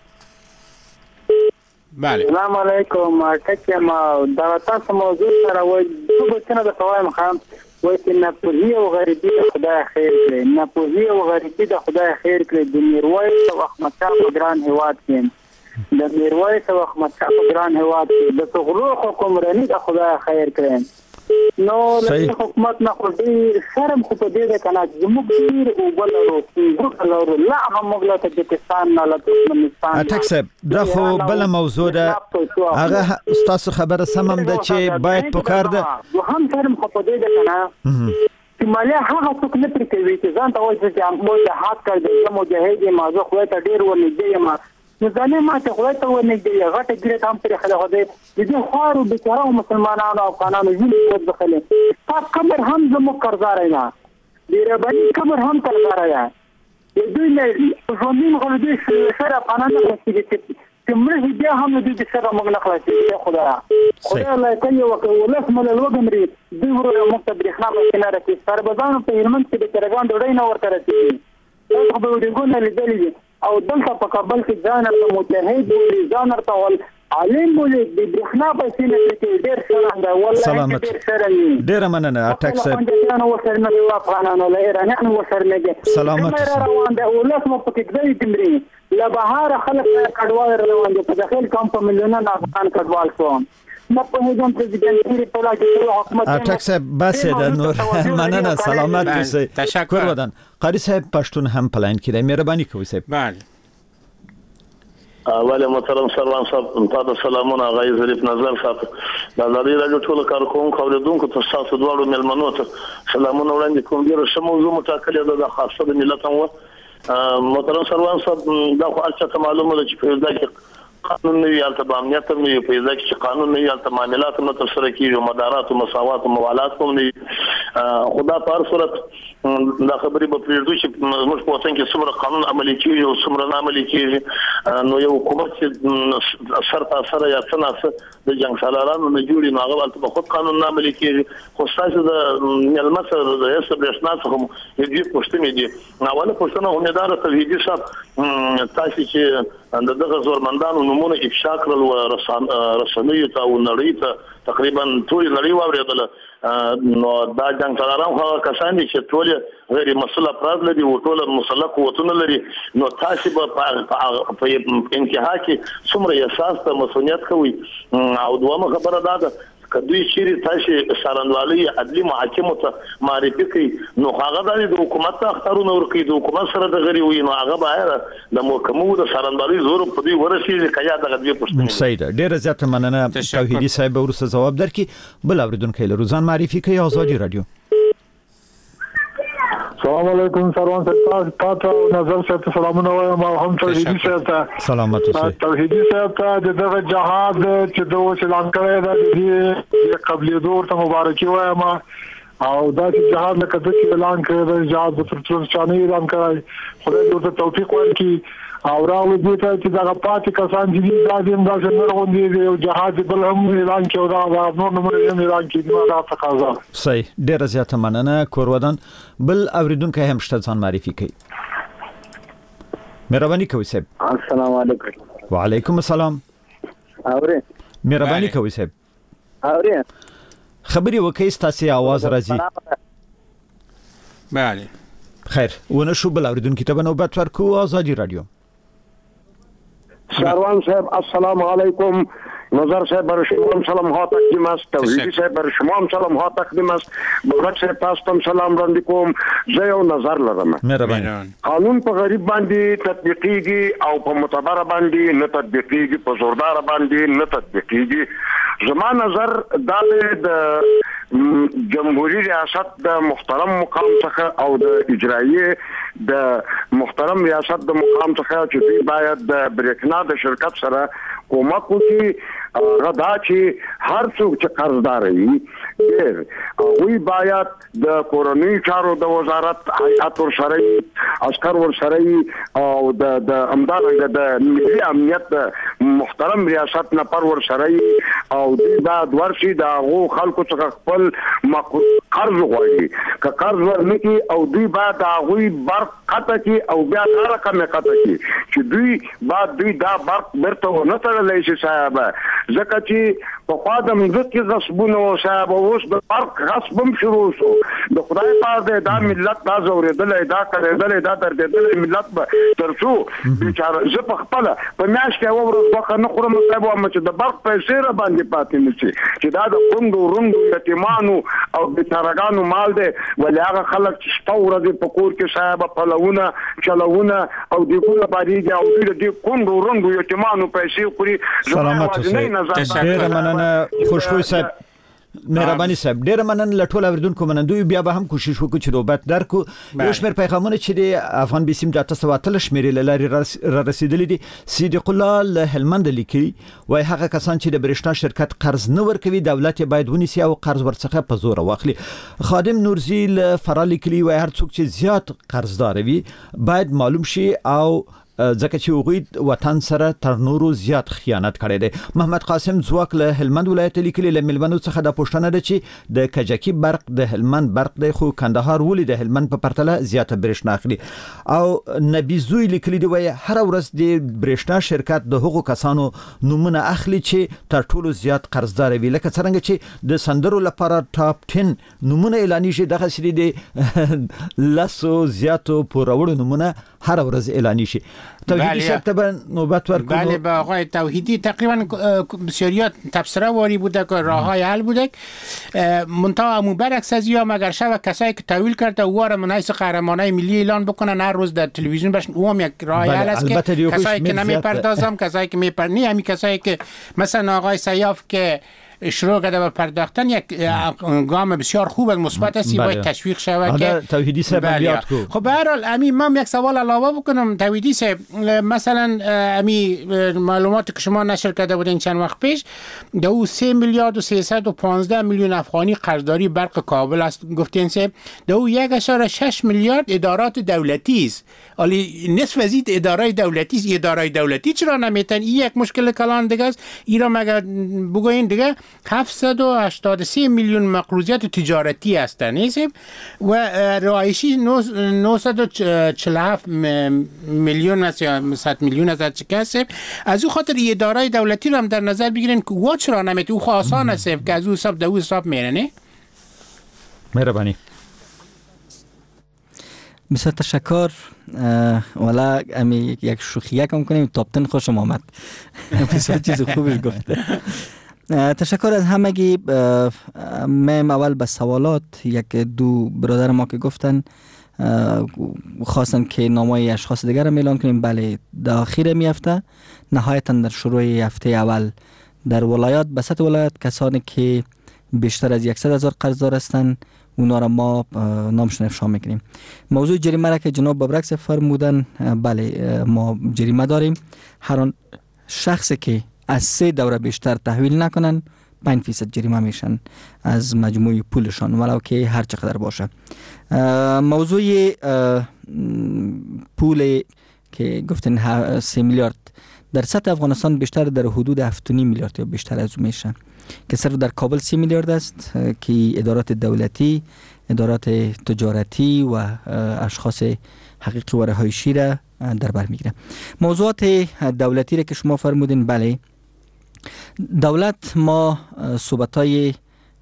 بله. السلام علیکم. ټکه ما دا تاسو موضوع سره وایي څه بچنه د قوایم خام وایي چې ناپوهي او غریبي د خدای خیر کړي. ناپوهي او غریبي د خدای خیر کړي. د میرویس او احمد شاه په ګران هیواد کې د میرویس او احمد شاه په ګران هیواد کې د تغلو حکمراني د خدای خیر کړي. نو له حکومت نه خو ډیر شرم خو په دې ده کنه زموږ ډیر او بلورو څنګه لا هم موږ ته د پاکستان نه له ترکمنستان اټک صاحب دا خو بل موضوع ده. هغه تاسو خبره سمم ده چې باید پکار ده هم شرم خو په دې ده کنه چې مالی هغه څوک نه پرې کوي چې ځان ته وایي چې موږ د حق کړو مجاهد ما زه خو ته ډیر ورنږدې ما ځانې ما ته خو ته ورنږدې غټه ګیره هم پرې خله هده دې خوارو بیچاره مسلمانانو او افغانانو یې ځخله پاک قبر هم زموږ قرضدار نه دی ربانی قبر هم قرضدار یا دوی نه ژوندین غو دې سره افغانانو چې چې موږ دې هم دې سره موږ نه خلاصې خدا خدای الله کوي او ولس مل الوګمري دوی ورو موږ ته برېښنا په کناره کې سربازانو په هلمند کې د ترګان ډوډۍ نه ورته رسېږي دا خو به ورګونه لیدلې او دلته په کابل کې ځان ته مجاهد بولي ځان ته ول عالم بولي د برېښنا په سینه کې ډېر سره دا والله ډېر سره ډېر مننه اټک صاحب انا وسر نه الله افغانانو لا ایران انا وسر نه سلامت روان ده ولس مو په کې دای تمرین لا بهار خلک کډوال روان دي په داخل کم په ملیونونو افغان کډوال شوم ما په هغه پرزیدنت په لاګ کې حکومت اټک صاحب بس ده نور مننه سلامت اوسئ. تشکر ودان قاری صاحب پښتون هم پلاین کړئ. مهرباني کوئ صاحب. بله. اول محترم سروان صاحب تاسو سلامونه غي ظریف نظر صاحب د ازادي رادیو ټول کارکونکو اوریدونکو تاسو دواړو ملمنو ته سلامونه وړاندې کوم. ډیره ښه موضوع متأکد ده خاصه د ملت هم محترم سروان صاحب دا خو اصله معلومه ده چې په ځای کې قانون نه وي البته به امنیت هم نه وي په ځای کې چې قانون نه وي البته معاملات نه تر سره کیږي مدارات او مساوات او موالات هم نه خدا په هر صورت دا خبرې به پرېږدو چې موږ په وطن کې څومره قانون عملي کېږي او څومره نه عملي کېږي. نو یو حکومت چې سر تا سره یا څه ناسه د جنګ سالارانو نه جوړي نو هغه هلته به خود قانون نه عملي کېږي. خو ستاسو د مېلمه سره د رئیس برېښنا څخه هم دوې پوښتنې دي. اوله پوښتنه امیدواره توحیدي صاحب تاسو چې د دغه زورمندانو نومونه افشا کړل و رسنیو ته او نړۍ ته تقریبا ټولې نړۍ واورېدله نو دا جنګ سالاران هغه کسان دي چې ټول غیر مسؤل افراد لري او ټول مسلح قوتونه لري. نو تاسو به په انتها کې څومره احساس ته مسؤلیت کوي؟ او دومره خبره دا ده کدوې چیرې تاسو سارندوالي عدلي محاکمو ته معرفي کړي نو هغه د حکومت ته اختارونه ورکړي د حکومت سره د غري وي نو هغه باید د محکمو د سارندوالي زور په دې ورسېږي کیا دغه دې پوښتنه. سید ډیره زیاته مننه توحیدي صاحب ورسره جواب درکړي. بل اوریدونکو له روزان معرفي کوي آزادی رادیو. السلام علیکم سروان صاحب تاسو نظر صاحب سلامونه وایم او هم توحیدي صاحب ته سلامات اوسئ. توحیدي صاحب ته دغه جهاد چې دوه اعلان کړی دا د قبل دور ته مبارکي وایم او دا چې جهاد لکه د اعلان کړی دا جهاد د ترڅو چانه اعلان کړی خدای دې ورته توفیق ورکړي او راغلو دې ته چې دا پاتې کسان چې دا دې دا څنګه غونډې او جهاد بل هم اعلان کړو دا نور نمبر یې اعلان کړي دا تقاضا. صحیح ډیره زیاته مننه کورودان. بل اوریدونکو هم شته ځان معرفي کوي. مهرباني کوئ صاحب. السلام علیکم. وعلیکم السلام. اورئ مهرباني کوئ صاحب. اورئ خبري وکړئ ستاسو आवाज راځي. بله خیر ونه شو بل اوریدونکو ته نوبت ورکو آزادی رادیو. سروان صاحب السلام علیکم. نظر صاحب بر شما هم سلام ها تقدیم است. توحیدی صاحب بر شما هم سلام ها تقدیم است. مبارک صاحب تاسو هم سلام وړاندې کوم. زه یو نظر لرم. مهرباني. قانون په غریب باندې تطبیقیږي او په معتبر باندې نه تطبیقیږي په زوردار باندې نه تطبیقیږي. زما نظر دا د جمهوریت ریاست د محترم مقام څخه او د اجرایي د محترم ریاست د مقام څخه چې دوی باید د برېښنا د شرکت سره کومک وکړي غدا چې هر څوک چې قرضدار وي ډېر هغوی باید د کورنۍ چارو د وزارت هیئت ورسره عسکر ورسره او د د همدارنګه د ملي امنیت د محترم ریاست نه پر ورسره او د بعد ورشي د هغو خلکو څخه خپل قرض غواړي که قرض ورنکي او دوی بعد هغوی برق قطع کړي او بیا دا رقم قطع کړي چې دوی بعد دوی دا برق بیرته ونه تړلی شي صاحب ځکه چې په خوا د مځکې غصبونه و صاحب اوس د برق غصب هم شروع شو. د خدای پاک دی دا ملت دا ځورېدلی دا کړېدلی دا دردېدلی ملت به تر څو بیچاره زه په خپله په میاشت کې یوه ورځ غوښه نه خورم صاحب وایم چې د برق پیسې را باندې پاتې نه شي چې دا د کونډو رونډو یتیمانو او بیچارهګانو مال دی ولې هغه خلک چې شپه ورځې په کور کې صاحب پلونه چلونه او دیګونه باریږي او دوی د دې کونډو رونډو یتیمانو پیسې خوري. سلامت اوسئ. ډیره مننه خوشخوی صاحب. مهرباني صاحب ډیره مننه لټول اوریدونکو منندوی بیا به هم کوشش وکړو چې نوبت درکو. یو شمېر پیغامونه چې د افغان بیسیم د تاسو واتل شمېرې لاري را رسیدلې دي. صدیق الله له هلمند لیکي وای هغه کسان چې د برېښنا شرکت قرض نه ورکوي دولت باید ونیسي او قرض ورڅخه په زور واخلي. خادم نورزی له فرال لیکي وای هر څوک چې زیات قرضدار وي باید معلوم شي او ځکه چې هغوی وطن سره تر نورو زیات خیانت کړی دی. محمد قاسم ځواک له هلمند ولایت لیکلي له ملمنو څخه د پوښتنه ده چې د کجکي برق د هلمند برق دی خو کندهار ولې د هلمند په پرتله زیاته برېښنا اخلي. او نبی زوی لیکلي دی وایي هر ورځ د برېښنا شرکت د هغو کسانو نومونه اخلي چې تر ټولو زیات قرضدار وي لکه څرنګه چې د سندرو لپاره ټاپ ټن نومونه اعلانېږي دغه سری د لسو زیاتو پوروړو نومونه هر ورځ اعلانېږي. توحیدی صاحب ته نوبت ورکو. بله با آقای توحیدی تقریبا بسیاریات تبصره واری بوده که راه های حل بوده منتها امو برعکس از یا مگر شب کسایی که تحویل کرده وار منحیث قهرمانای ملی اعلان بکنن هر روز در تلویزیون بشن او هم یک راه حل است که کسایی که نمیپردازم کسایی که میپردازم همین کسایی که مثلا آقای سیاف که شروع کرده به پرداختن یک گام بسیار خوب و مثبت است. باید تشویق شود که توحیدی صاحب بیاد کو. خب به هر حال امی من یک سوال علاوه بکنم توحیدی صاحب، مثلا امی معلوماتی که شما نشر کرده بودین چند وقت پیش دو سه میلیارد و سیصد و پانزده میلیون افغانی قرضداری برق کابل است گفتین صاحب. دو یک اشاره شش میلیارد ادارات دولتی است. ولی نصف از این اداره دولتی است. اداره دولتی چرا نمیتن؟ این یک مشکل کلان دیگه است. ایرا مگر بگوین دیگه هفتصد و هشتاد و سه میلیون مقروضیت تجارتی هستن نیست و رایشی نهصد و چهل و هفت میلیون است یا صد میلیون از چه کسب. از او خاطر اداره دولتی رو هم در نظر بگیرین که وا چرا نمیتونه؟ او خاصان است که از او حساب دو حساب میره. نه مهربانی. بسیار تشکر. والا امی یک شوخیه کم کنیم تاپتن خوشم آمد. بسیار چیز خوبش گفته. تشکر از همگی. من اول به سوالات یک دو برادر ما که گفتن خواستن که نامای اشخاص دیگر را اعلان کنیم. بله در آخر می هفته نهایتا در شروع هفته اول در ولایات به سطح ولایات کسانی که بیشتر از صد هزار قرضدار هستند اونا را ما نامشون افشا میکنیم. موضوع جریمه را که جناب بابرک فرمودن، بله ما جریمه داریم. هر آن شخصی که از سه دوره بیشتر تحویل نکنن پنج فیصد جریمه میشن از مجموع پولشان ولو که هر چقدر باشه. موضوع پول که گفتن سه میلیارد در سطح افغانستان بیشتر در حدود هفت و نیم میلیارد یا بیشتر از اون میشه که صرف در کابل سی میلیارد است که ادارات دولتی، ادارات تجارتی و اشخاص حقیقی و رهایشی را در بر میگیره. موضوعات دولتی را که شما فرمودین، بله دولت ما صحبت‌های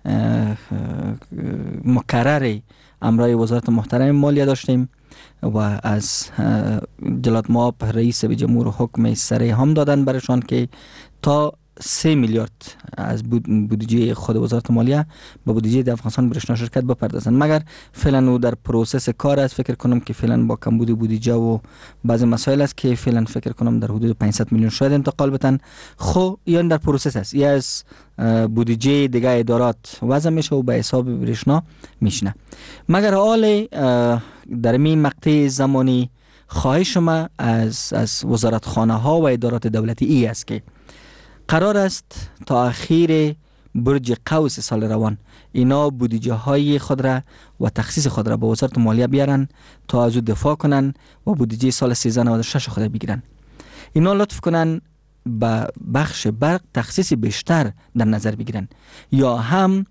مکرر امرای وزارت محترم مالیه داشتیم و از جلال مآب رئیس جمهور حکم سری هم دادن برشان که تا سه میلیارد از بودجه خود وزارت مالیه به بودجه افغانستان برشنا شرکت بپردازند. مگر فعلا او در پروسس کار است. فکر کنم که فعلا با کمبود بودجه و بعضی مسائل است که فعلا فکر کنم در حدود پانصد میلیون شاید انتقال بتن. خب این در پروسس است. یا از بودجه دیگه ادارات وضع میشه و به حساب برشنا میشنه. مگر حال در این مقطع زمانی خواهش ما از از وزارتخانه ها و ادارات دولتی ای است که قرار است تا اخیر برج قوس سال روان اینا بودجه های خود را و تخصیص خود را به وزارت مالیه بیارن تا از او دفاع کنن و بودجه سال سیزده نود و شش خود بگیرن. اینا لطف کنن به بخش برق تخصیص بیشتر در نظر بگیرن یا هم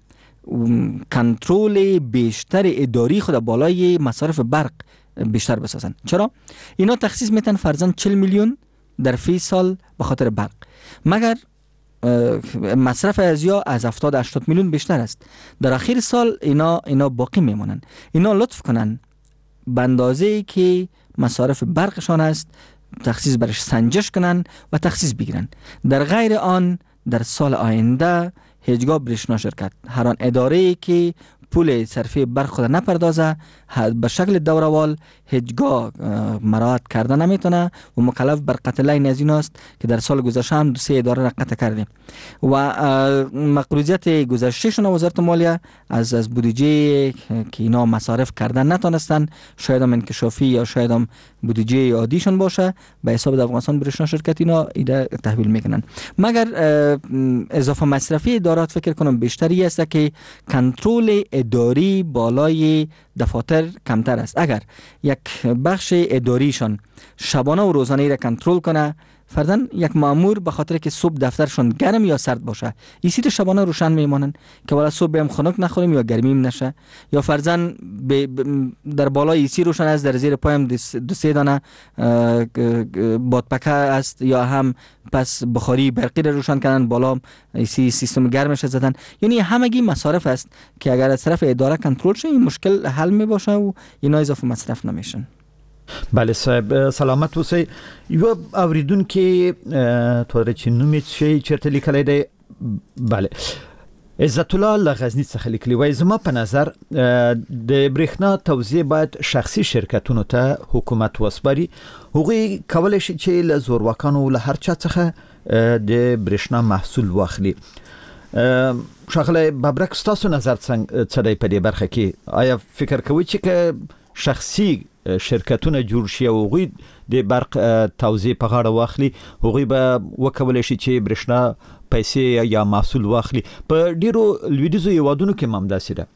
کنترل بیشتر اداری خود بالای مصارف برق بیشتر بسازن. چرا؟ اینا تخصیص میتن فرضاً چهل میلیون در فی سال به خاطر برق، مگر مصرف از یا از هفتاد هشتاد میلیون بیشتر است. در آخر سال اینا اینا باقی میمونن. اینا لطف کنن به اندازه‌ای که مصارف برقشان است تخصیص برش سنجش کنن و تخصیص بگیرن. در غیر آن در سال آینده هیچگاه برشنا شرکت هر آن اداره‌ای که پول صرفی برق خود نپردازه به شکل دوروال هیچگاه مراعات کرده نمیتونه و مکلف بر قطع لاین از این است که در سال گذشته هم دو سه اداره را قطع کردیم و مقروضیت گذشته شون وزارت مالیه از از بودجه که اینا مصارف کردن نتونستن، شاید هم انکشافی یا شاید هم بودجه عادیشون باشه، به حساب افغانستان برشنا شرکت اینا ایده تحویل میکنن. مگر اضافه مصرفی ادارات فکر کنم بیشتری است که کنترل اداری بالای دفاتر کمتر است. اگر یک بخش اداریشان شبانه و روزانه را کنترل کنه، فرضاً یک مأمور به خاطر که صبح دفترشون گرم یا سرد باشه ایسید شبانه روشن میمانن که والا صبح هم خنک نخوریم یا گرمیم نشه، یا فرضاً در بالای ایسی روشن است در زیر پایم دو سه دانه بادپکه است یا هم پس بخاری برقی را روشن کردن بالا ایسی سیستم گرمش زدن. یعنی همگی مصارف است که اگر از طرف اداره کنترل شه این مشکل حل می باشه و اینا اضافه مصرف نمیشن. بله صاحب سلامت اوسئ. یو اوریدون کې تور چې نومې شي چیرته لیکلی دی. بله عزت الله له غزني څخه لیکلی وای زما په نظر د برېښنا توزیع باید شخصي شرکتونو ته حکومت وسپاري. هغوی کولی شي چې له زورواکانو له هر چا څخه د برېښنا محصول واخلي. شاغلی ببرک ستاسو نظر څنګه څه دی په دې برخه کې؟ آیا فکر کوئ چې که شخصي شرکتونه جوړ شي او هغوی د برق توزیع په غاړه واخلي، هغوی به وکولی شي چې برېښنا پیسې یا محصول واخلي؟ په ډیرو لویدیځو هیوادونو کې هم همداسې ده.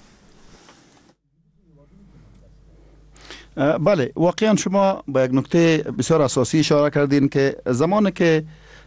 بله، واقعا شما به یک نکته بسیار اساسی اشاره کردین که زمانی که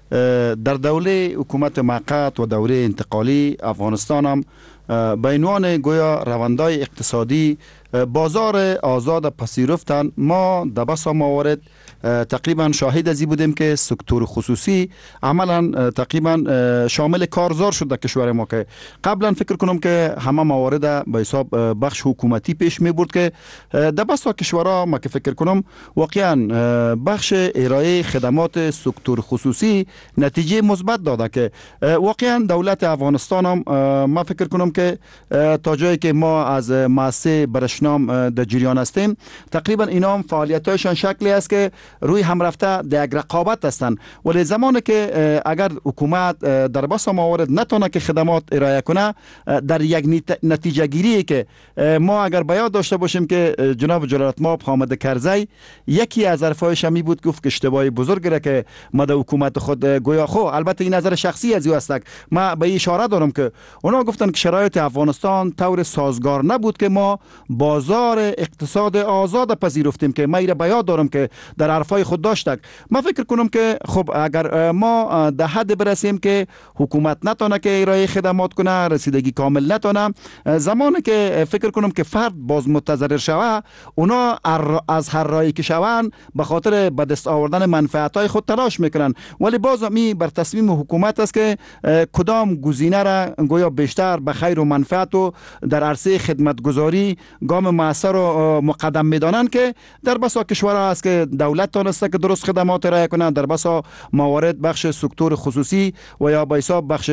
در دوره حکومت موقت و دوره انتقالی افغانستان هم به عنوان گویا روندهای اقتصادی بازار آزاد پذیرفتن، ما در بسا موارد تقریبا شاهد ازی بودیم که سکتور خصوصی عملا تقریبا شامل کارزار شد در کشور ما، که قبلا فکر کنم که همه موارد به حساب بخش حکومتی پیش می برد که در بسا کشورها ما که فکر کنم واقعا بخش ارائه خدمات سکتور خصوصی نتیجه مثبت داده، که واقعا دولت افغانستان هم ما فکر کنم که تا جایی که ما از مؤسسه برشنام در جریان هستیم، تقریبا اینا هم فعالیتایشان شکلی است که روی هم رفته در یک رقابت هستند. ولی زمانی که اگر حکومت در بسا موارد نتونه که خدمات ارائه کنه، در یک نتیجه گیری که ما اگر بیاد داشته باشیم که جناب جلالت مآب حامد کرزی یکی از حرفایش می بود، گفت که اشتباه بزرگی را که ما در حکومت خود گویا، خو البته این نظر شخصی از او است، ما به اشاره دارم که اونا گفتن که شرایط افغانستان طور سازگار نبود که ما بازار اقتصاد آزاد پذیرفتیم، که ما ایره بیاد دارم که در حرفای خود داشتک. ما فکر کنم که خب اگر ما در حد برسیم که حکومت نتونه که ارائه خدمات کنه، رسیدگی کامل نتونه، زمانی که فکر کنم که فرد باز متضرر شوه، اونا از هر راهی که شوند به خاطر به دست آوردن منفعت‌های خود تلاش میکنن. ولی باز می بر تصمیم حکومت است که کدام گزینه را گویا بیشتر به خیر و منفعت و در عرصه خدمتگزاری گام موثر و مقدم میدانند، که در بسا کشورها است که دولت تانسته که درست خدمات ارائه کنند، در بسا موارد بخش سکتور خصوصی و یا به حساب بخش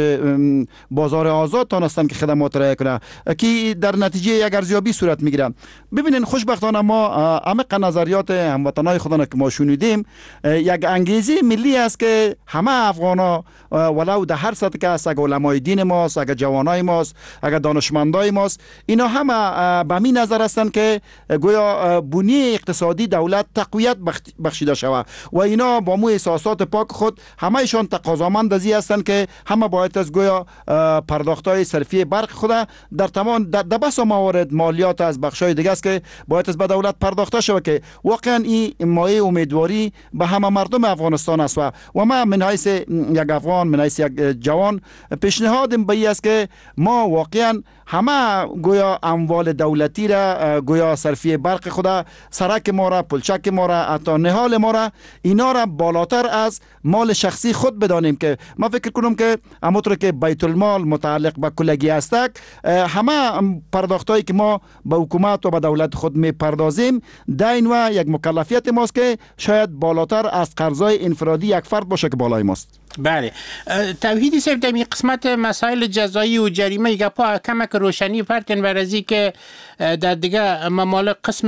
بازار آزاد تانستن که خدمات ارائه کنند، که در نتیجه یک ارزیابی صورت میگیره. ببینین خوشبختانه ما عمق نظریات هموطنای خودنا که ما شنیدیم، یک انگیزه ملی است که همه افغانا ولو در هر سطح که است، اگه علمای دین ماست، اگه جوانای ماست، اگه دانشمندای ماست، اینا همه به می نظر هستند که گویا بنیه اقتصادی دولت تقویت بخشیده شود و اینا با مو احساسات پاک خود همهشان تقاضامند ازی هستند که همه باید از گویا پرداختای صرفی برق خود در تمام در بس موارد مالیات از بخشای دیگه است که باید از به دولت پرداخته شود، که واقعا این مایه امیدواری به همه مردم افغانستان است. و ما من حیث یک افغان، من حیث یک جوان، پیشنهادم به این است که ما واقعا همه گویا اموال دولتی را، گویا صرفی برق خدا، سرک ما را، پلچک ما را، حتی نهال ما را، اینا را بالاتر از مال شخصی خود بدانیم. که ما فکر کنم که همونطور که بیت المال متعلق به کلگی هستک، همه پرداختایی که ما به حکومت و به دولت خود می پردازیم، دین و یک مکلفیت ماست که شاید بالاتر از قرضای انفرادی یک فرد باشه که بالای ماست. بله، توحیدی صاحب در این قسمت مسائل جزایی و جریمه گپا کمک روشنی فرتن ورزی که در دیگه ممالک قسم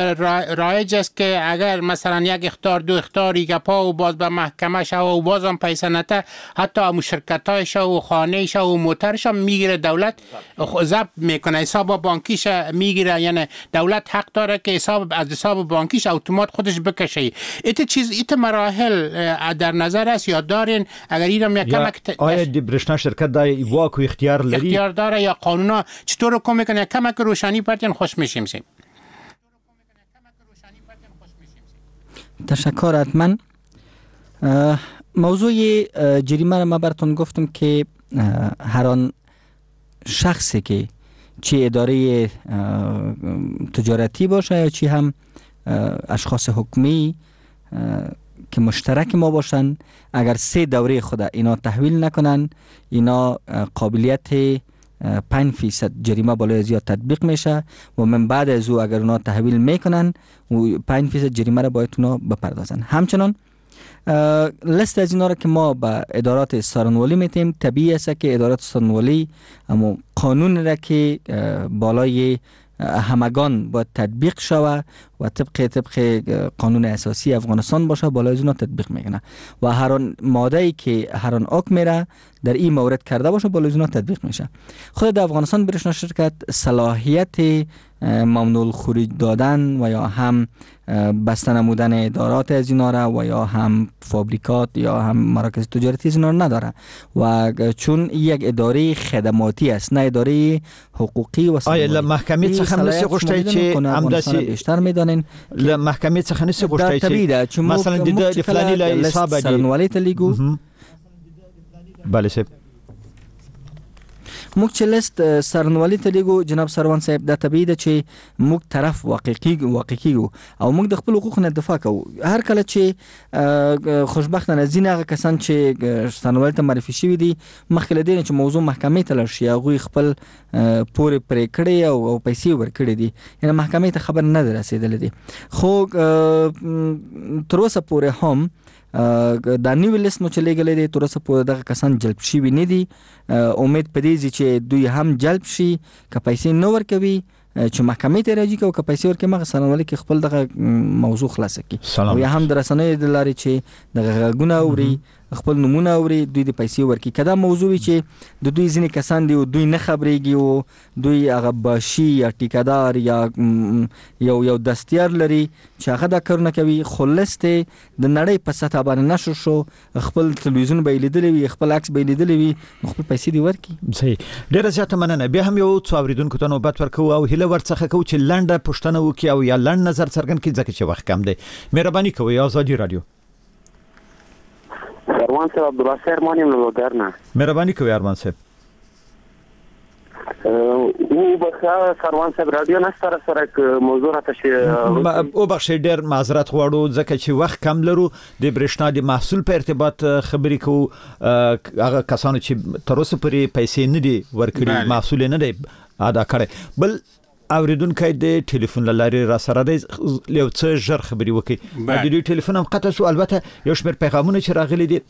رایج است که اگر مثلا یک اختار دو اختاری گپا و باز به محکمه شو و باز هم پیسه نته، حتی مشرکتای شو و خانه شو و موترش هم میگیره، دولت ضبط میکنه، حساب بانکیش میگیره. یعنی دولت حق داره که حساب از حساب بانکیش اتومات خودش بکشه. ایت چیز ایت مراحل در نظر است یا دارین؟ اگر اینم یک کمک ت... آیا دی برشنا شرکت دای واک و اختیار لري؟ اختیار داره یا قانونا چطور کم میکنه؟ کمک روشنی پرتین خوش میشیم سیم. تشکر. حتما موضوع جریمه را ما براتون گفتم که هر آن شخصی که چه اداره تجارتی باشه یا چی هم اشخاص حکومی که مشترک ما باشن، اگر سه دوره خود اینا تحویل نکنن، اینا قابلیت پنج فیصد جریمه بالای از یا تطبیق میشه و من بعد از او اگر اونا تحویل میکنن پنج فیصد جریمه را باید اونا بپردازن. همچنان لست از اینا را که ما به ادارات سارنوالی میتیم، طبیعی است که ادارات سارنوالی اما قانون را که بالای همگان باید تطبیق شود و طبق طبق قانون اساسی افغانستان باشه بالای از اونا تطبیق میکنه و هر آن ماده‌ای که هر آن حکم میره در این مورد کرده باشه بالای از اونا تطبیق میشه. خود در افغانستان برشنا شرکت صلاحیت ممنوع الخروج دادن و یا هم بسته نمودن ادارات از اینا را و یا هم فابریکات یا هم مراکز تجارتی از اینا نداره و چون یک اداره خدماتی است نه اداره حقوقی و آیا لمحکمه څخه نسی غوښتي چې همداسې بیشتر میدانین لمحکمه څخه نسی غوښتي چې مثلا د فلانی له حساب دی سرنوالي تلیګو بله سه موږ چې لست سرنوالي تلیګو جناب سروان صاحب د طبيعي ده چې موږ طرف واقعي واقعي او موږ د خپل حقوقو نه دفاع کوو. هر کله چې خوشبختانه ځینې کسان چې سرنوالي ته معرفي شوي دي مخکې له دې چې موضوع محکمې ته لرشي هغوی خپل پورې پرې کړي او پیسې ورکړي دي یعنی محکمې ته خبر نه ده رسېدلې دي. خو تر اوسه پورې هم دا نیو لیست مو چې لګلې دي تر اوسه پورې دغه کسان جلب شوي نه دي. امید پدې چې دوی هم جلب شي که پیسې نه ورکوي چې محکمې ته راځي او که پیسې ورکړي مغه سرنوالي کې خپل دغه موضوع خلاص کړي او یا هم د رسنیو د لارې چې دغه غونه اوري خپل نمونه اوري دوی د پیسې ورکړي. کدا موضوع چې د دوی ځینې کسان دي او دوی نه خبرېږي او دوی هغه باشي یا ټیکادار یا یو یو دستیار لري چې هغه دا کارونه کوي خلص ته د نړۍ په سطح باندې نشو شو خپل تلویزیون به لیدلې وي خپل عکس به لیدلې وي خپل پیسې دی ورکړي. صحیح ډیره زیاته مننه. بیا هم یو څو اوریدونکو ته نوبت ورکو او هله ورڅخه کو چې لنډه پښتنه وکي او یا لنډ نظر څرګند کړي ځکه چې وخت کم دی. مهرباني کوئ آزادی رادیو. ارمان صاحب عبدالرحمن ارمانیم لوګر نه. مهرباني کوئ ارمان صاحب. او بخا سروان صاحب رادیو نه سره سره موضوع راته شي او بخښ ډیر معذرت غواړو ځکه چې وخت کم لرو د برېښنا د محصول په ارتباط خبرې کوو. هغه کسانو چې تر اوسه پورې پیسې نه دي ورکړي محصول نه دی ادا کړی. بل اوریدونکو د ټلیفون لارې را سره دی یو څه ژر خبري وکي د دې ټلیفون هم قطع شو. البته یو شمېر پیغامونه چې راغلي دي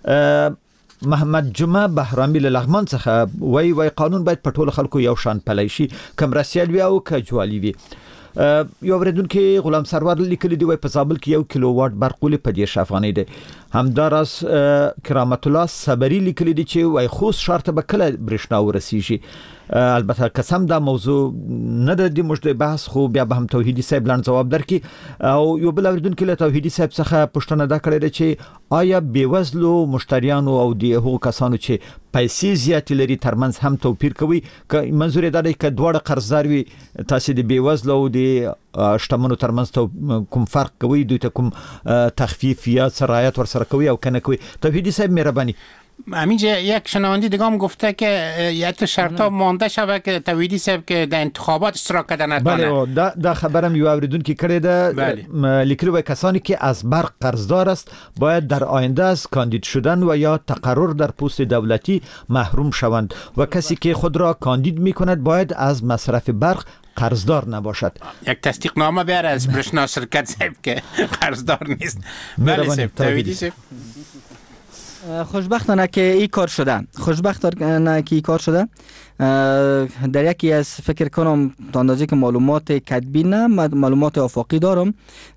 محمد جمعه بهرامي له لغمان څخه وای وای قانون باید په ټولو خلکو یو شان پلی شي کم رسیال وي او کجوالي وي. یو اوریدونکو غلام سرور لیکلی دی وای په زابل کې یو کیلو واټ برق ولې په دېرش افغانۍ دی. همداراز کرامت الله صبري لیکلی دی چې وای خوست شرط به کله برېښنا ورسیږي. البته قسم دا موضوع نه د مجده بحث خو بیا به هم توحیدی صاحب لاند جواب درکې او یو بل اوریدونکو له توحیدی صاحب څخه پوښتنه دا کړې ده چې آیا بیوزلو مشتریانو او د هغو کسانو چې پیسې زیات لري ترمنځ هم توپیر کوي که منظور دا دی چې دواړه قرضدار وي تاسو د بیوزلو او د شتمنو ترمنځ کوم فرق کوي دوی ته کوم تخفیف یا رعایت ورسره کوي او کنه کوي. توحیدی صاحب مهربانی. همینجا یک شنونده دیگه هم گفته که یه شرطا مانده شوه که توحیدی صاحب که در انتخابات اشتراک کردن نتونه. بله دا دا خبرم یو اوریدونکو کړی ده لیکلو وای کسانی که از برق قرضدار است باید در آینده از کاندید شدن و یا تقرر در پست دولتی محروم شوند و کسی که خود را کاندید میکند باید از مصرف برق قرضدار نباشد. یک تصدیق نامه بیاره از برشنا شرکت صاحب که قرضدار نیست. بله صاحب توحیدی صاحب. خوشبختانه که این کار شده خوشبختانه که این کار شده در یکی از فکر کنم تا اندازه که معلومات کتبی نه معلومات آفاقی دارم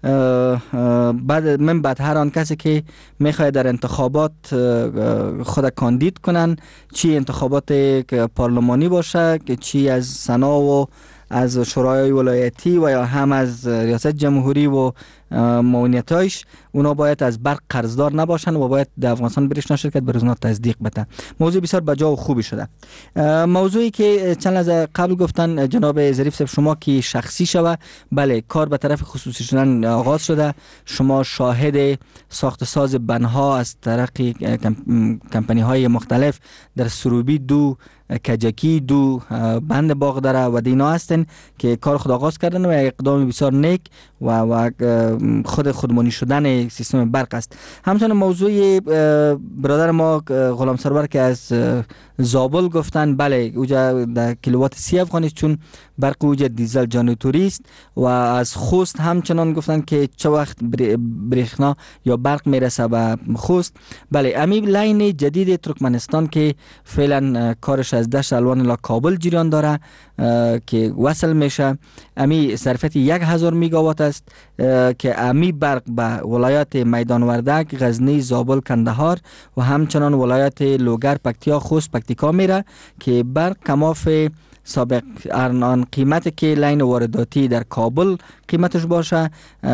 بعد من بعد هر آن کسی که میخواد در انتخابات خود کاندید کنن چی انتخابات پارلمانی باشه که چی از سنا و از شورای ولایتی و یا هم از ریاست جمهوری و معاونیتایش اونا باید از برق قرضدار نباشن و باید در افغانستان برشنا شرکت بر اونا تصدیق بده. موضوع بسیار بجا و خوبی شده. موضوعی که چند لحظه قبل گفتن جناب ظریف صاحب شما که شخصی شوه بله کار به طرف خصوصی شدن آغاز شده. شما شاهد ساخت ساز بنها از طرف کمپانی های مختلف در سروبی دو کجکی دو بند باغ داره و دینا هستن که کار خود آغاز کردن و اقدام بسیار نیک و, و خود خودمانی شدن سیستم برق است. همچنین موضوع برادر ما غلام سرور که از زابل گفتن، بله اوجا در کیلووات سی افغانی چون برق اوجا دیزل جنراتوری است و از خوست همچنان گفتن که چه وقت برېښنا یا برق میرسه به خوست. بله امی لاین جدید ترکمنستان که فعلا کارش از دشت الوان الی کابل جریان داره که وصل میشه، امی ظرفیت یک هزار میگاوات است که امی برق به ولایات میدان وردک، غزنی، زابل، کندهار و همچنان ولایات لوگر، پکتیا، خوست، پکتیکا میره که برق کماف سابق آن قیمت که لاین وارداتی در کابل قیمتش باشه،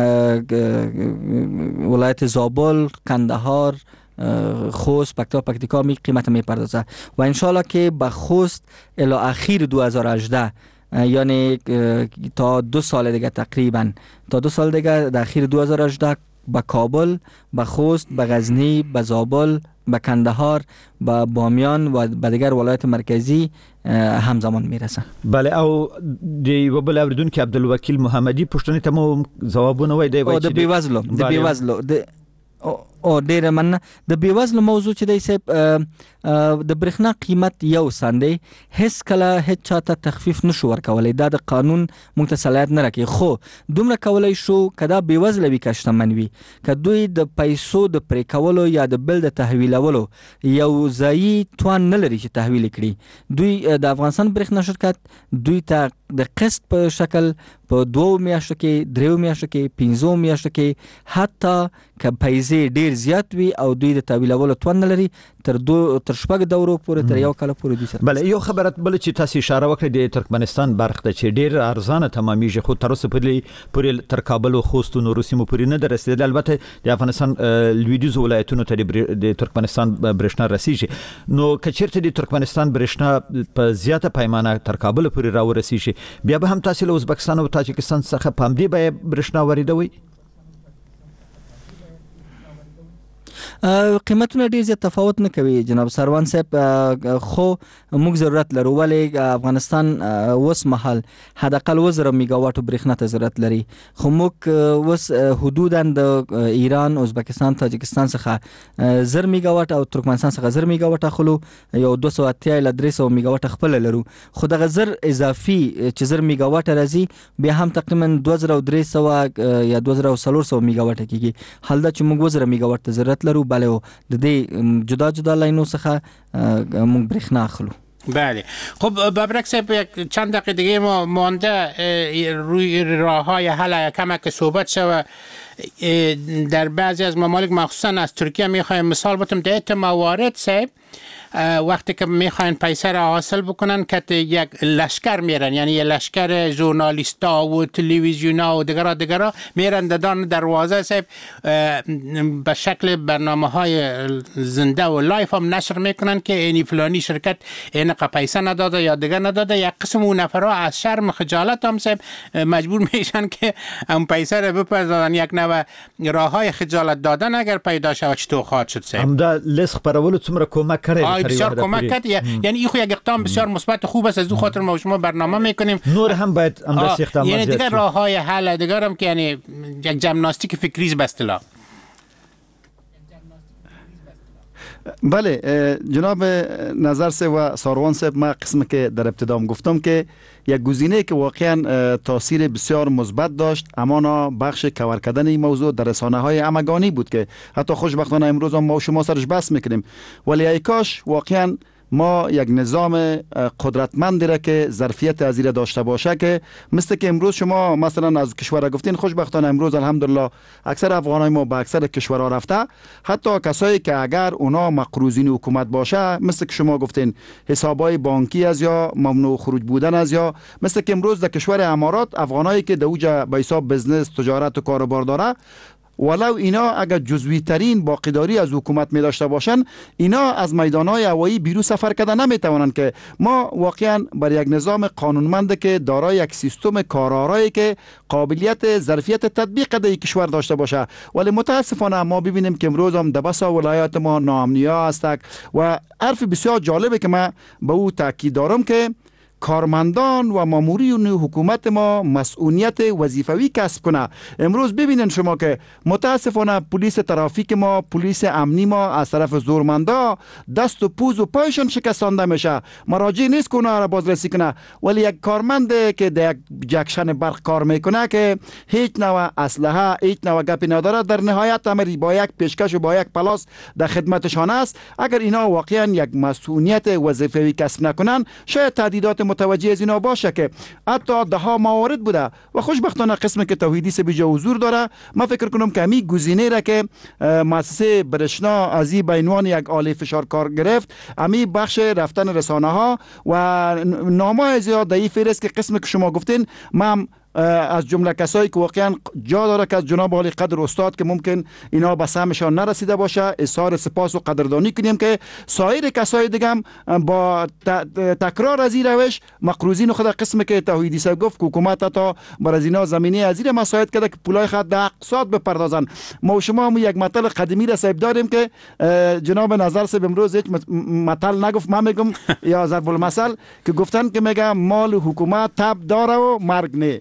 ولایت زابل، کندهار، خوست، پکتیا، پکتیکا می قیمت می پردازه و انشالله که به خوست الی اخیر دو هزار و هجده، یعنی تا دو سال دیگه تقریبا تا دو سال دیگه در اخیر دو هزار و هجده به کابل، به خوست، به غزنی، به زابل، به کندهار، به بامیان و به دیگر ولایت مرکزی همزمان میرسه. بله او دی و بل اوریدون که عبدالوکیل محمدی پښتنې ته مو ځوابونه وای دی او د بیوزلو د بیوزلو د او ډیر من د بیوزلو موضوع چې دی سه د برېښنا قیمت یو سندې هیڅ کله هیڅ چاته تخفیف نشو ورکولای، دا د قانون موږ ته صلاحیت نه راکړي، خو دومره کولای شو کدا بیوزله وي کشتمن وي که دوی د پیسو د پرې کولو یا د بل د تحویلولو یو ځایي توان نه لري چې تحویل کړي، دوی د افغانستان برېښنا شرکت دوی ته د قسط په شکل په دوو میاشتو کې، دریو میاشتو کې، پنځو میاشتو کې، حتی که پیسې ډیر زیات وي او دوی د تحویلولو توان نه لري تر دو تر شپږ دورو پورې تر یو کال پورې دوی سره. بله یو خبره بل چې تاسو اشاره وکړه د ترکمنستان برخ ته چې ډیر ارزانه تمامېږي خو تر اوسه پورې تر کابل او خوست او نورو سیمو پورې نه درسېدل. البته د افغانستان لویدیځ ولایتونو ته د ترکمنستان برېښنا رسیږي، نو که چیرته د ترکمنستان برېښنا په زیاته پیمانه تر کابل پورې راورسیږي بیا به هم تاسو له ازبکستان او تاجکستان څخه په همدې بیه برېښنا واردوي؟ قیمتونه ډیر زیات تفاوت نه کوي جناب سروان صاحب، خو موږ ضرورت لرو ولې افغانستان اوس مهال حداقل وزره میگاوات برېښنا ته ضرورت لري، خو موږ اوس حدودا د ایران، ازبکستان، تاجکستان څخه زر میگاوات او ترکمنستان څخه زر میگاوات اخلو، یو دوه سوه اتیا الی درې سوه میگاوات خپل لرو، خو دغه زر اضافي چې زر میگاوات راځي بیا هم تقریبا دوه زره درې سوه یا دوه زره څلور سوه میگاوات کیږي، حال دا چې موږ وزره میگاوات ته ضرورت لرو، بله د دې جدا جدا لاینو څخه موږ برېښنا اخلو. بله خب ببرک صاحب یک چند دقیقه دیگه ما مانده روی راه های حل کمک صحبت شوه در بعضی از ممالک مخصوصا از ترکیه میخوایم مثال بتم در موارد صاحب وقتی که میخواین پیسه را حاصل بکنن که یک لشکر میرن، یعنی یک لشکر ژورنالیستا و تلویزیونا و دیگرا دیگرا میرن دادان دروازه صاحب به شکل برنامه های زنده و لایف هم نشر میکنن که اینی فلانی شرکت این پیسه نداده یا دیگر نداده، یک قسم اون نفرها از شرم خجالت هم صاحب مجبور میشن که اون پیسه را بپردازن. یک نوع راه های خجالت دادن اگر پیدا شود چطور خواهد شد صاحب؟ همدا لسخ پرولو څومره کومک کړی بسیار کمک کرد، یعنی این خو یک اقدام بسیار مثبت خوب است، از دو خاطر ما شما برنامه میکنیم نور هم باید اندازه اقدامات یعنی دیگر راه های حل دیگر هم که یعنی یک جمناستیک فکری به اصطلاح. بله جناب نظر سے و ساروان صاحب، ما قسم که در ابتدام گفتم که یک گزینه که واقعا تاثیر بسیار مثبت داشت اما بخش کور کردن این موضوع در رسانه های همگانی بود که حتی خوشبختانه امروز هم ما و شما سرش بحث میکنیم، ولی ای کاش واقعا ما یک نظام قدرتمندی را که ظرفیت از این داشته باشه که مثل که امروز شما مثلا از کشور گفتین، خوشبختانه امروز الحمدلله اکثر افغانای ما به اکثر کشورها رفته، حتی کسایی که اگر اونا مقروضین حکومت باشه مثل که شما گفتین حسابای بانکی از یا ممنوع خروج بودن از یا مثل که امروز در کشور امارات افغانایی که در اوجا به حساب بزنس تجارت و کاروبار داره، ولو اینا اگر جزوی ترین باقیداری از حکومت می داشته باشن اینا از میدانهای هوایی بیرون سفر کرده نمی توانند که ما واقعا بر یک نظام قانونمند که دارای یک سیستم کارآرایی که قابلیت ظرفیت تطبیق در کشور داشته باشه، ولی متاسفانه ما ببینیم که امروز هم در بسا ولایات ما ناامنی ها هست و حرف بسیار جالبه که من به او تاکید دارم که کارمندان و مامورین حکومت ما مسئولیت وظیفوی کسب کنه. امروز ببینن شما که متاسفانه پلیس ترافیک ما، پلیس امنی ما از طرف زورمندا دست و پوز و پایشان شکستانده میشه. مراجع نیست که اونا را بازرسی کنه، ولی یک کارمند که در یک جکشن برق کار میکنه که هیچ نوع اسلحه، هیچ نوع گپی نداره، در نهایت امری با یک پیشکش و با یک پلاس در خدمتشان است. اگر اینا واقعا یک مسئولیت وظیفوی کسب نکنن، شاید تهدیدات متوجه از اینا باشه که حتی ده ها موارد بوده و خوشبختانه قسمی که توحیدی سه بیجا حضور داره. من فکر کنم که همین گزینه را که مؤسسه برشنا از این به عنوان یک آله فشار کار گرفت، همین بخش رفتن رسانه ها و نامه زیاد در این فهرست که قسمی که شما گفتین، من از جمله کسایی که واقعا جا داره که از جناب عالی قدر استاد که ممکن اینا به سهمشان نرسیده باشه اظهار سپاس و قدردانی کنیم که سایر کسای دیگه هم با تکرار از این روش مقروضین خود قسمی که توحیدی صاحب گفت که حکومت تا بر از اینا زمینه از این مساعد کرده که پولای خود در اقساط بپردازن. ما و شما هم یک مطلب قدیمی را صاحب داریم که جناب نظر صاحب امروز هیچ مطلب نگفت، من میگم یا ضرب المثل که گفتن که میگه مال حکومت تب داره و مرگ نه.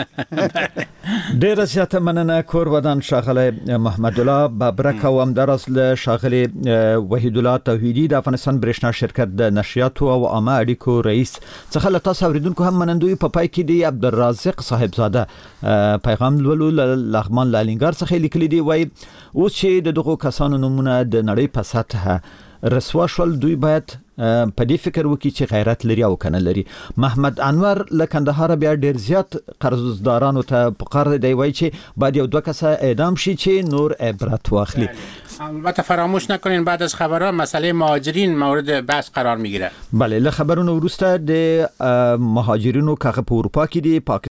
ډیره زیاته مننه کوربدان ښاغلی محمد الله ببرک او همداراز له ښاغلي وحید الله توحیدي د افغانستان برېښنا شرکت د نشریاتو او عامه اړیکو رئیس څخه له تاسو اوریدونکو هم منندوی په پای کې دی عبدالرازق صاحبزاده پیغام لولو لغمان لالینګار څخه لیکلی دی، وایي اوس چې د دغو کسانو نومونه د نړۍ په سطحه رسوا شول، دوی باید په دې فکر وکړي چې غیرت لري او کنه لري. محمد انور له کندهار بیا ډیر زیات قرضدارانو ته پکار دی، وایي چې باید یو دوه کسه اعدام شي چې نور عبرت واخلي. البته فراموش نکنین بعد از خبرها مسئله مهاجرین مورد بحث قرار میگیره. بله، له خبرونو وروسته د مهاجرینو کاغه په اروپا کې دی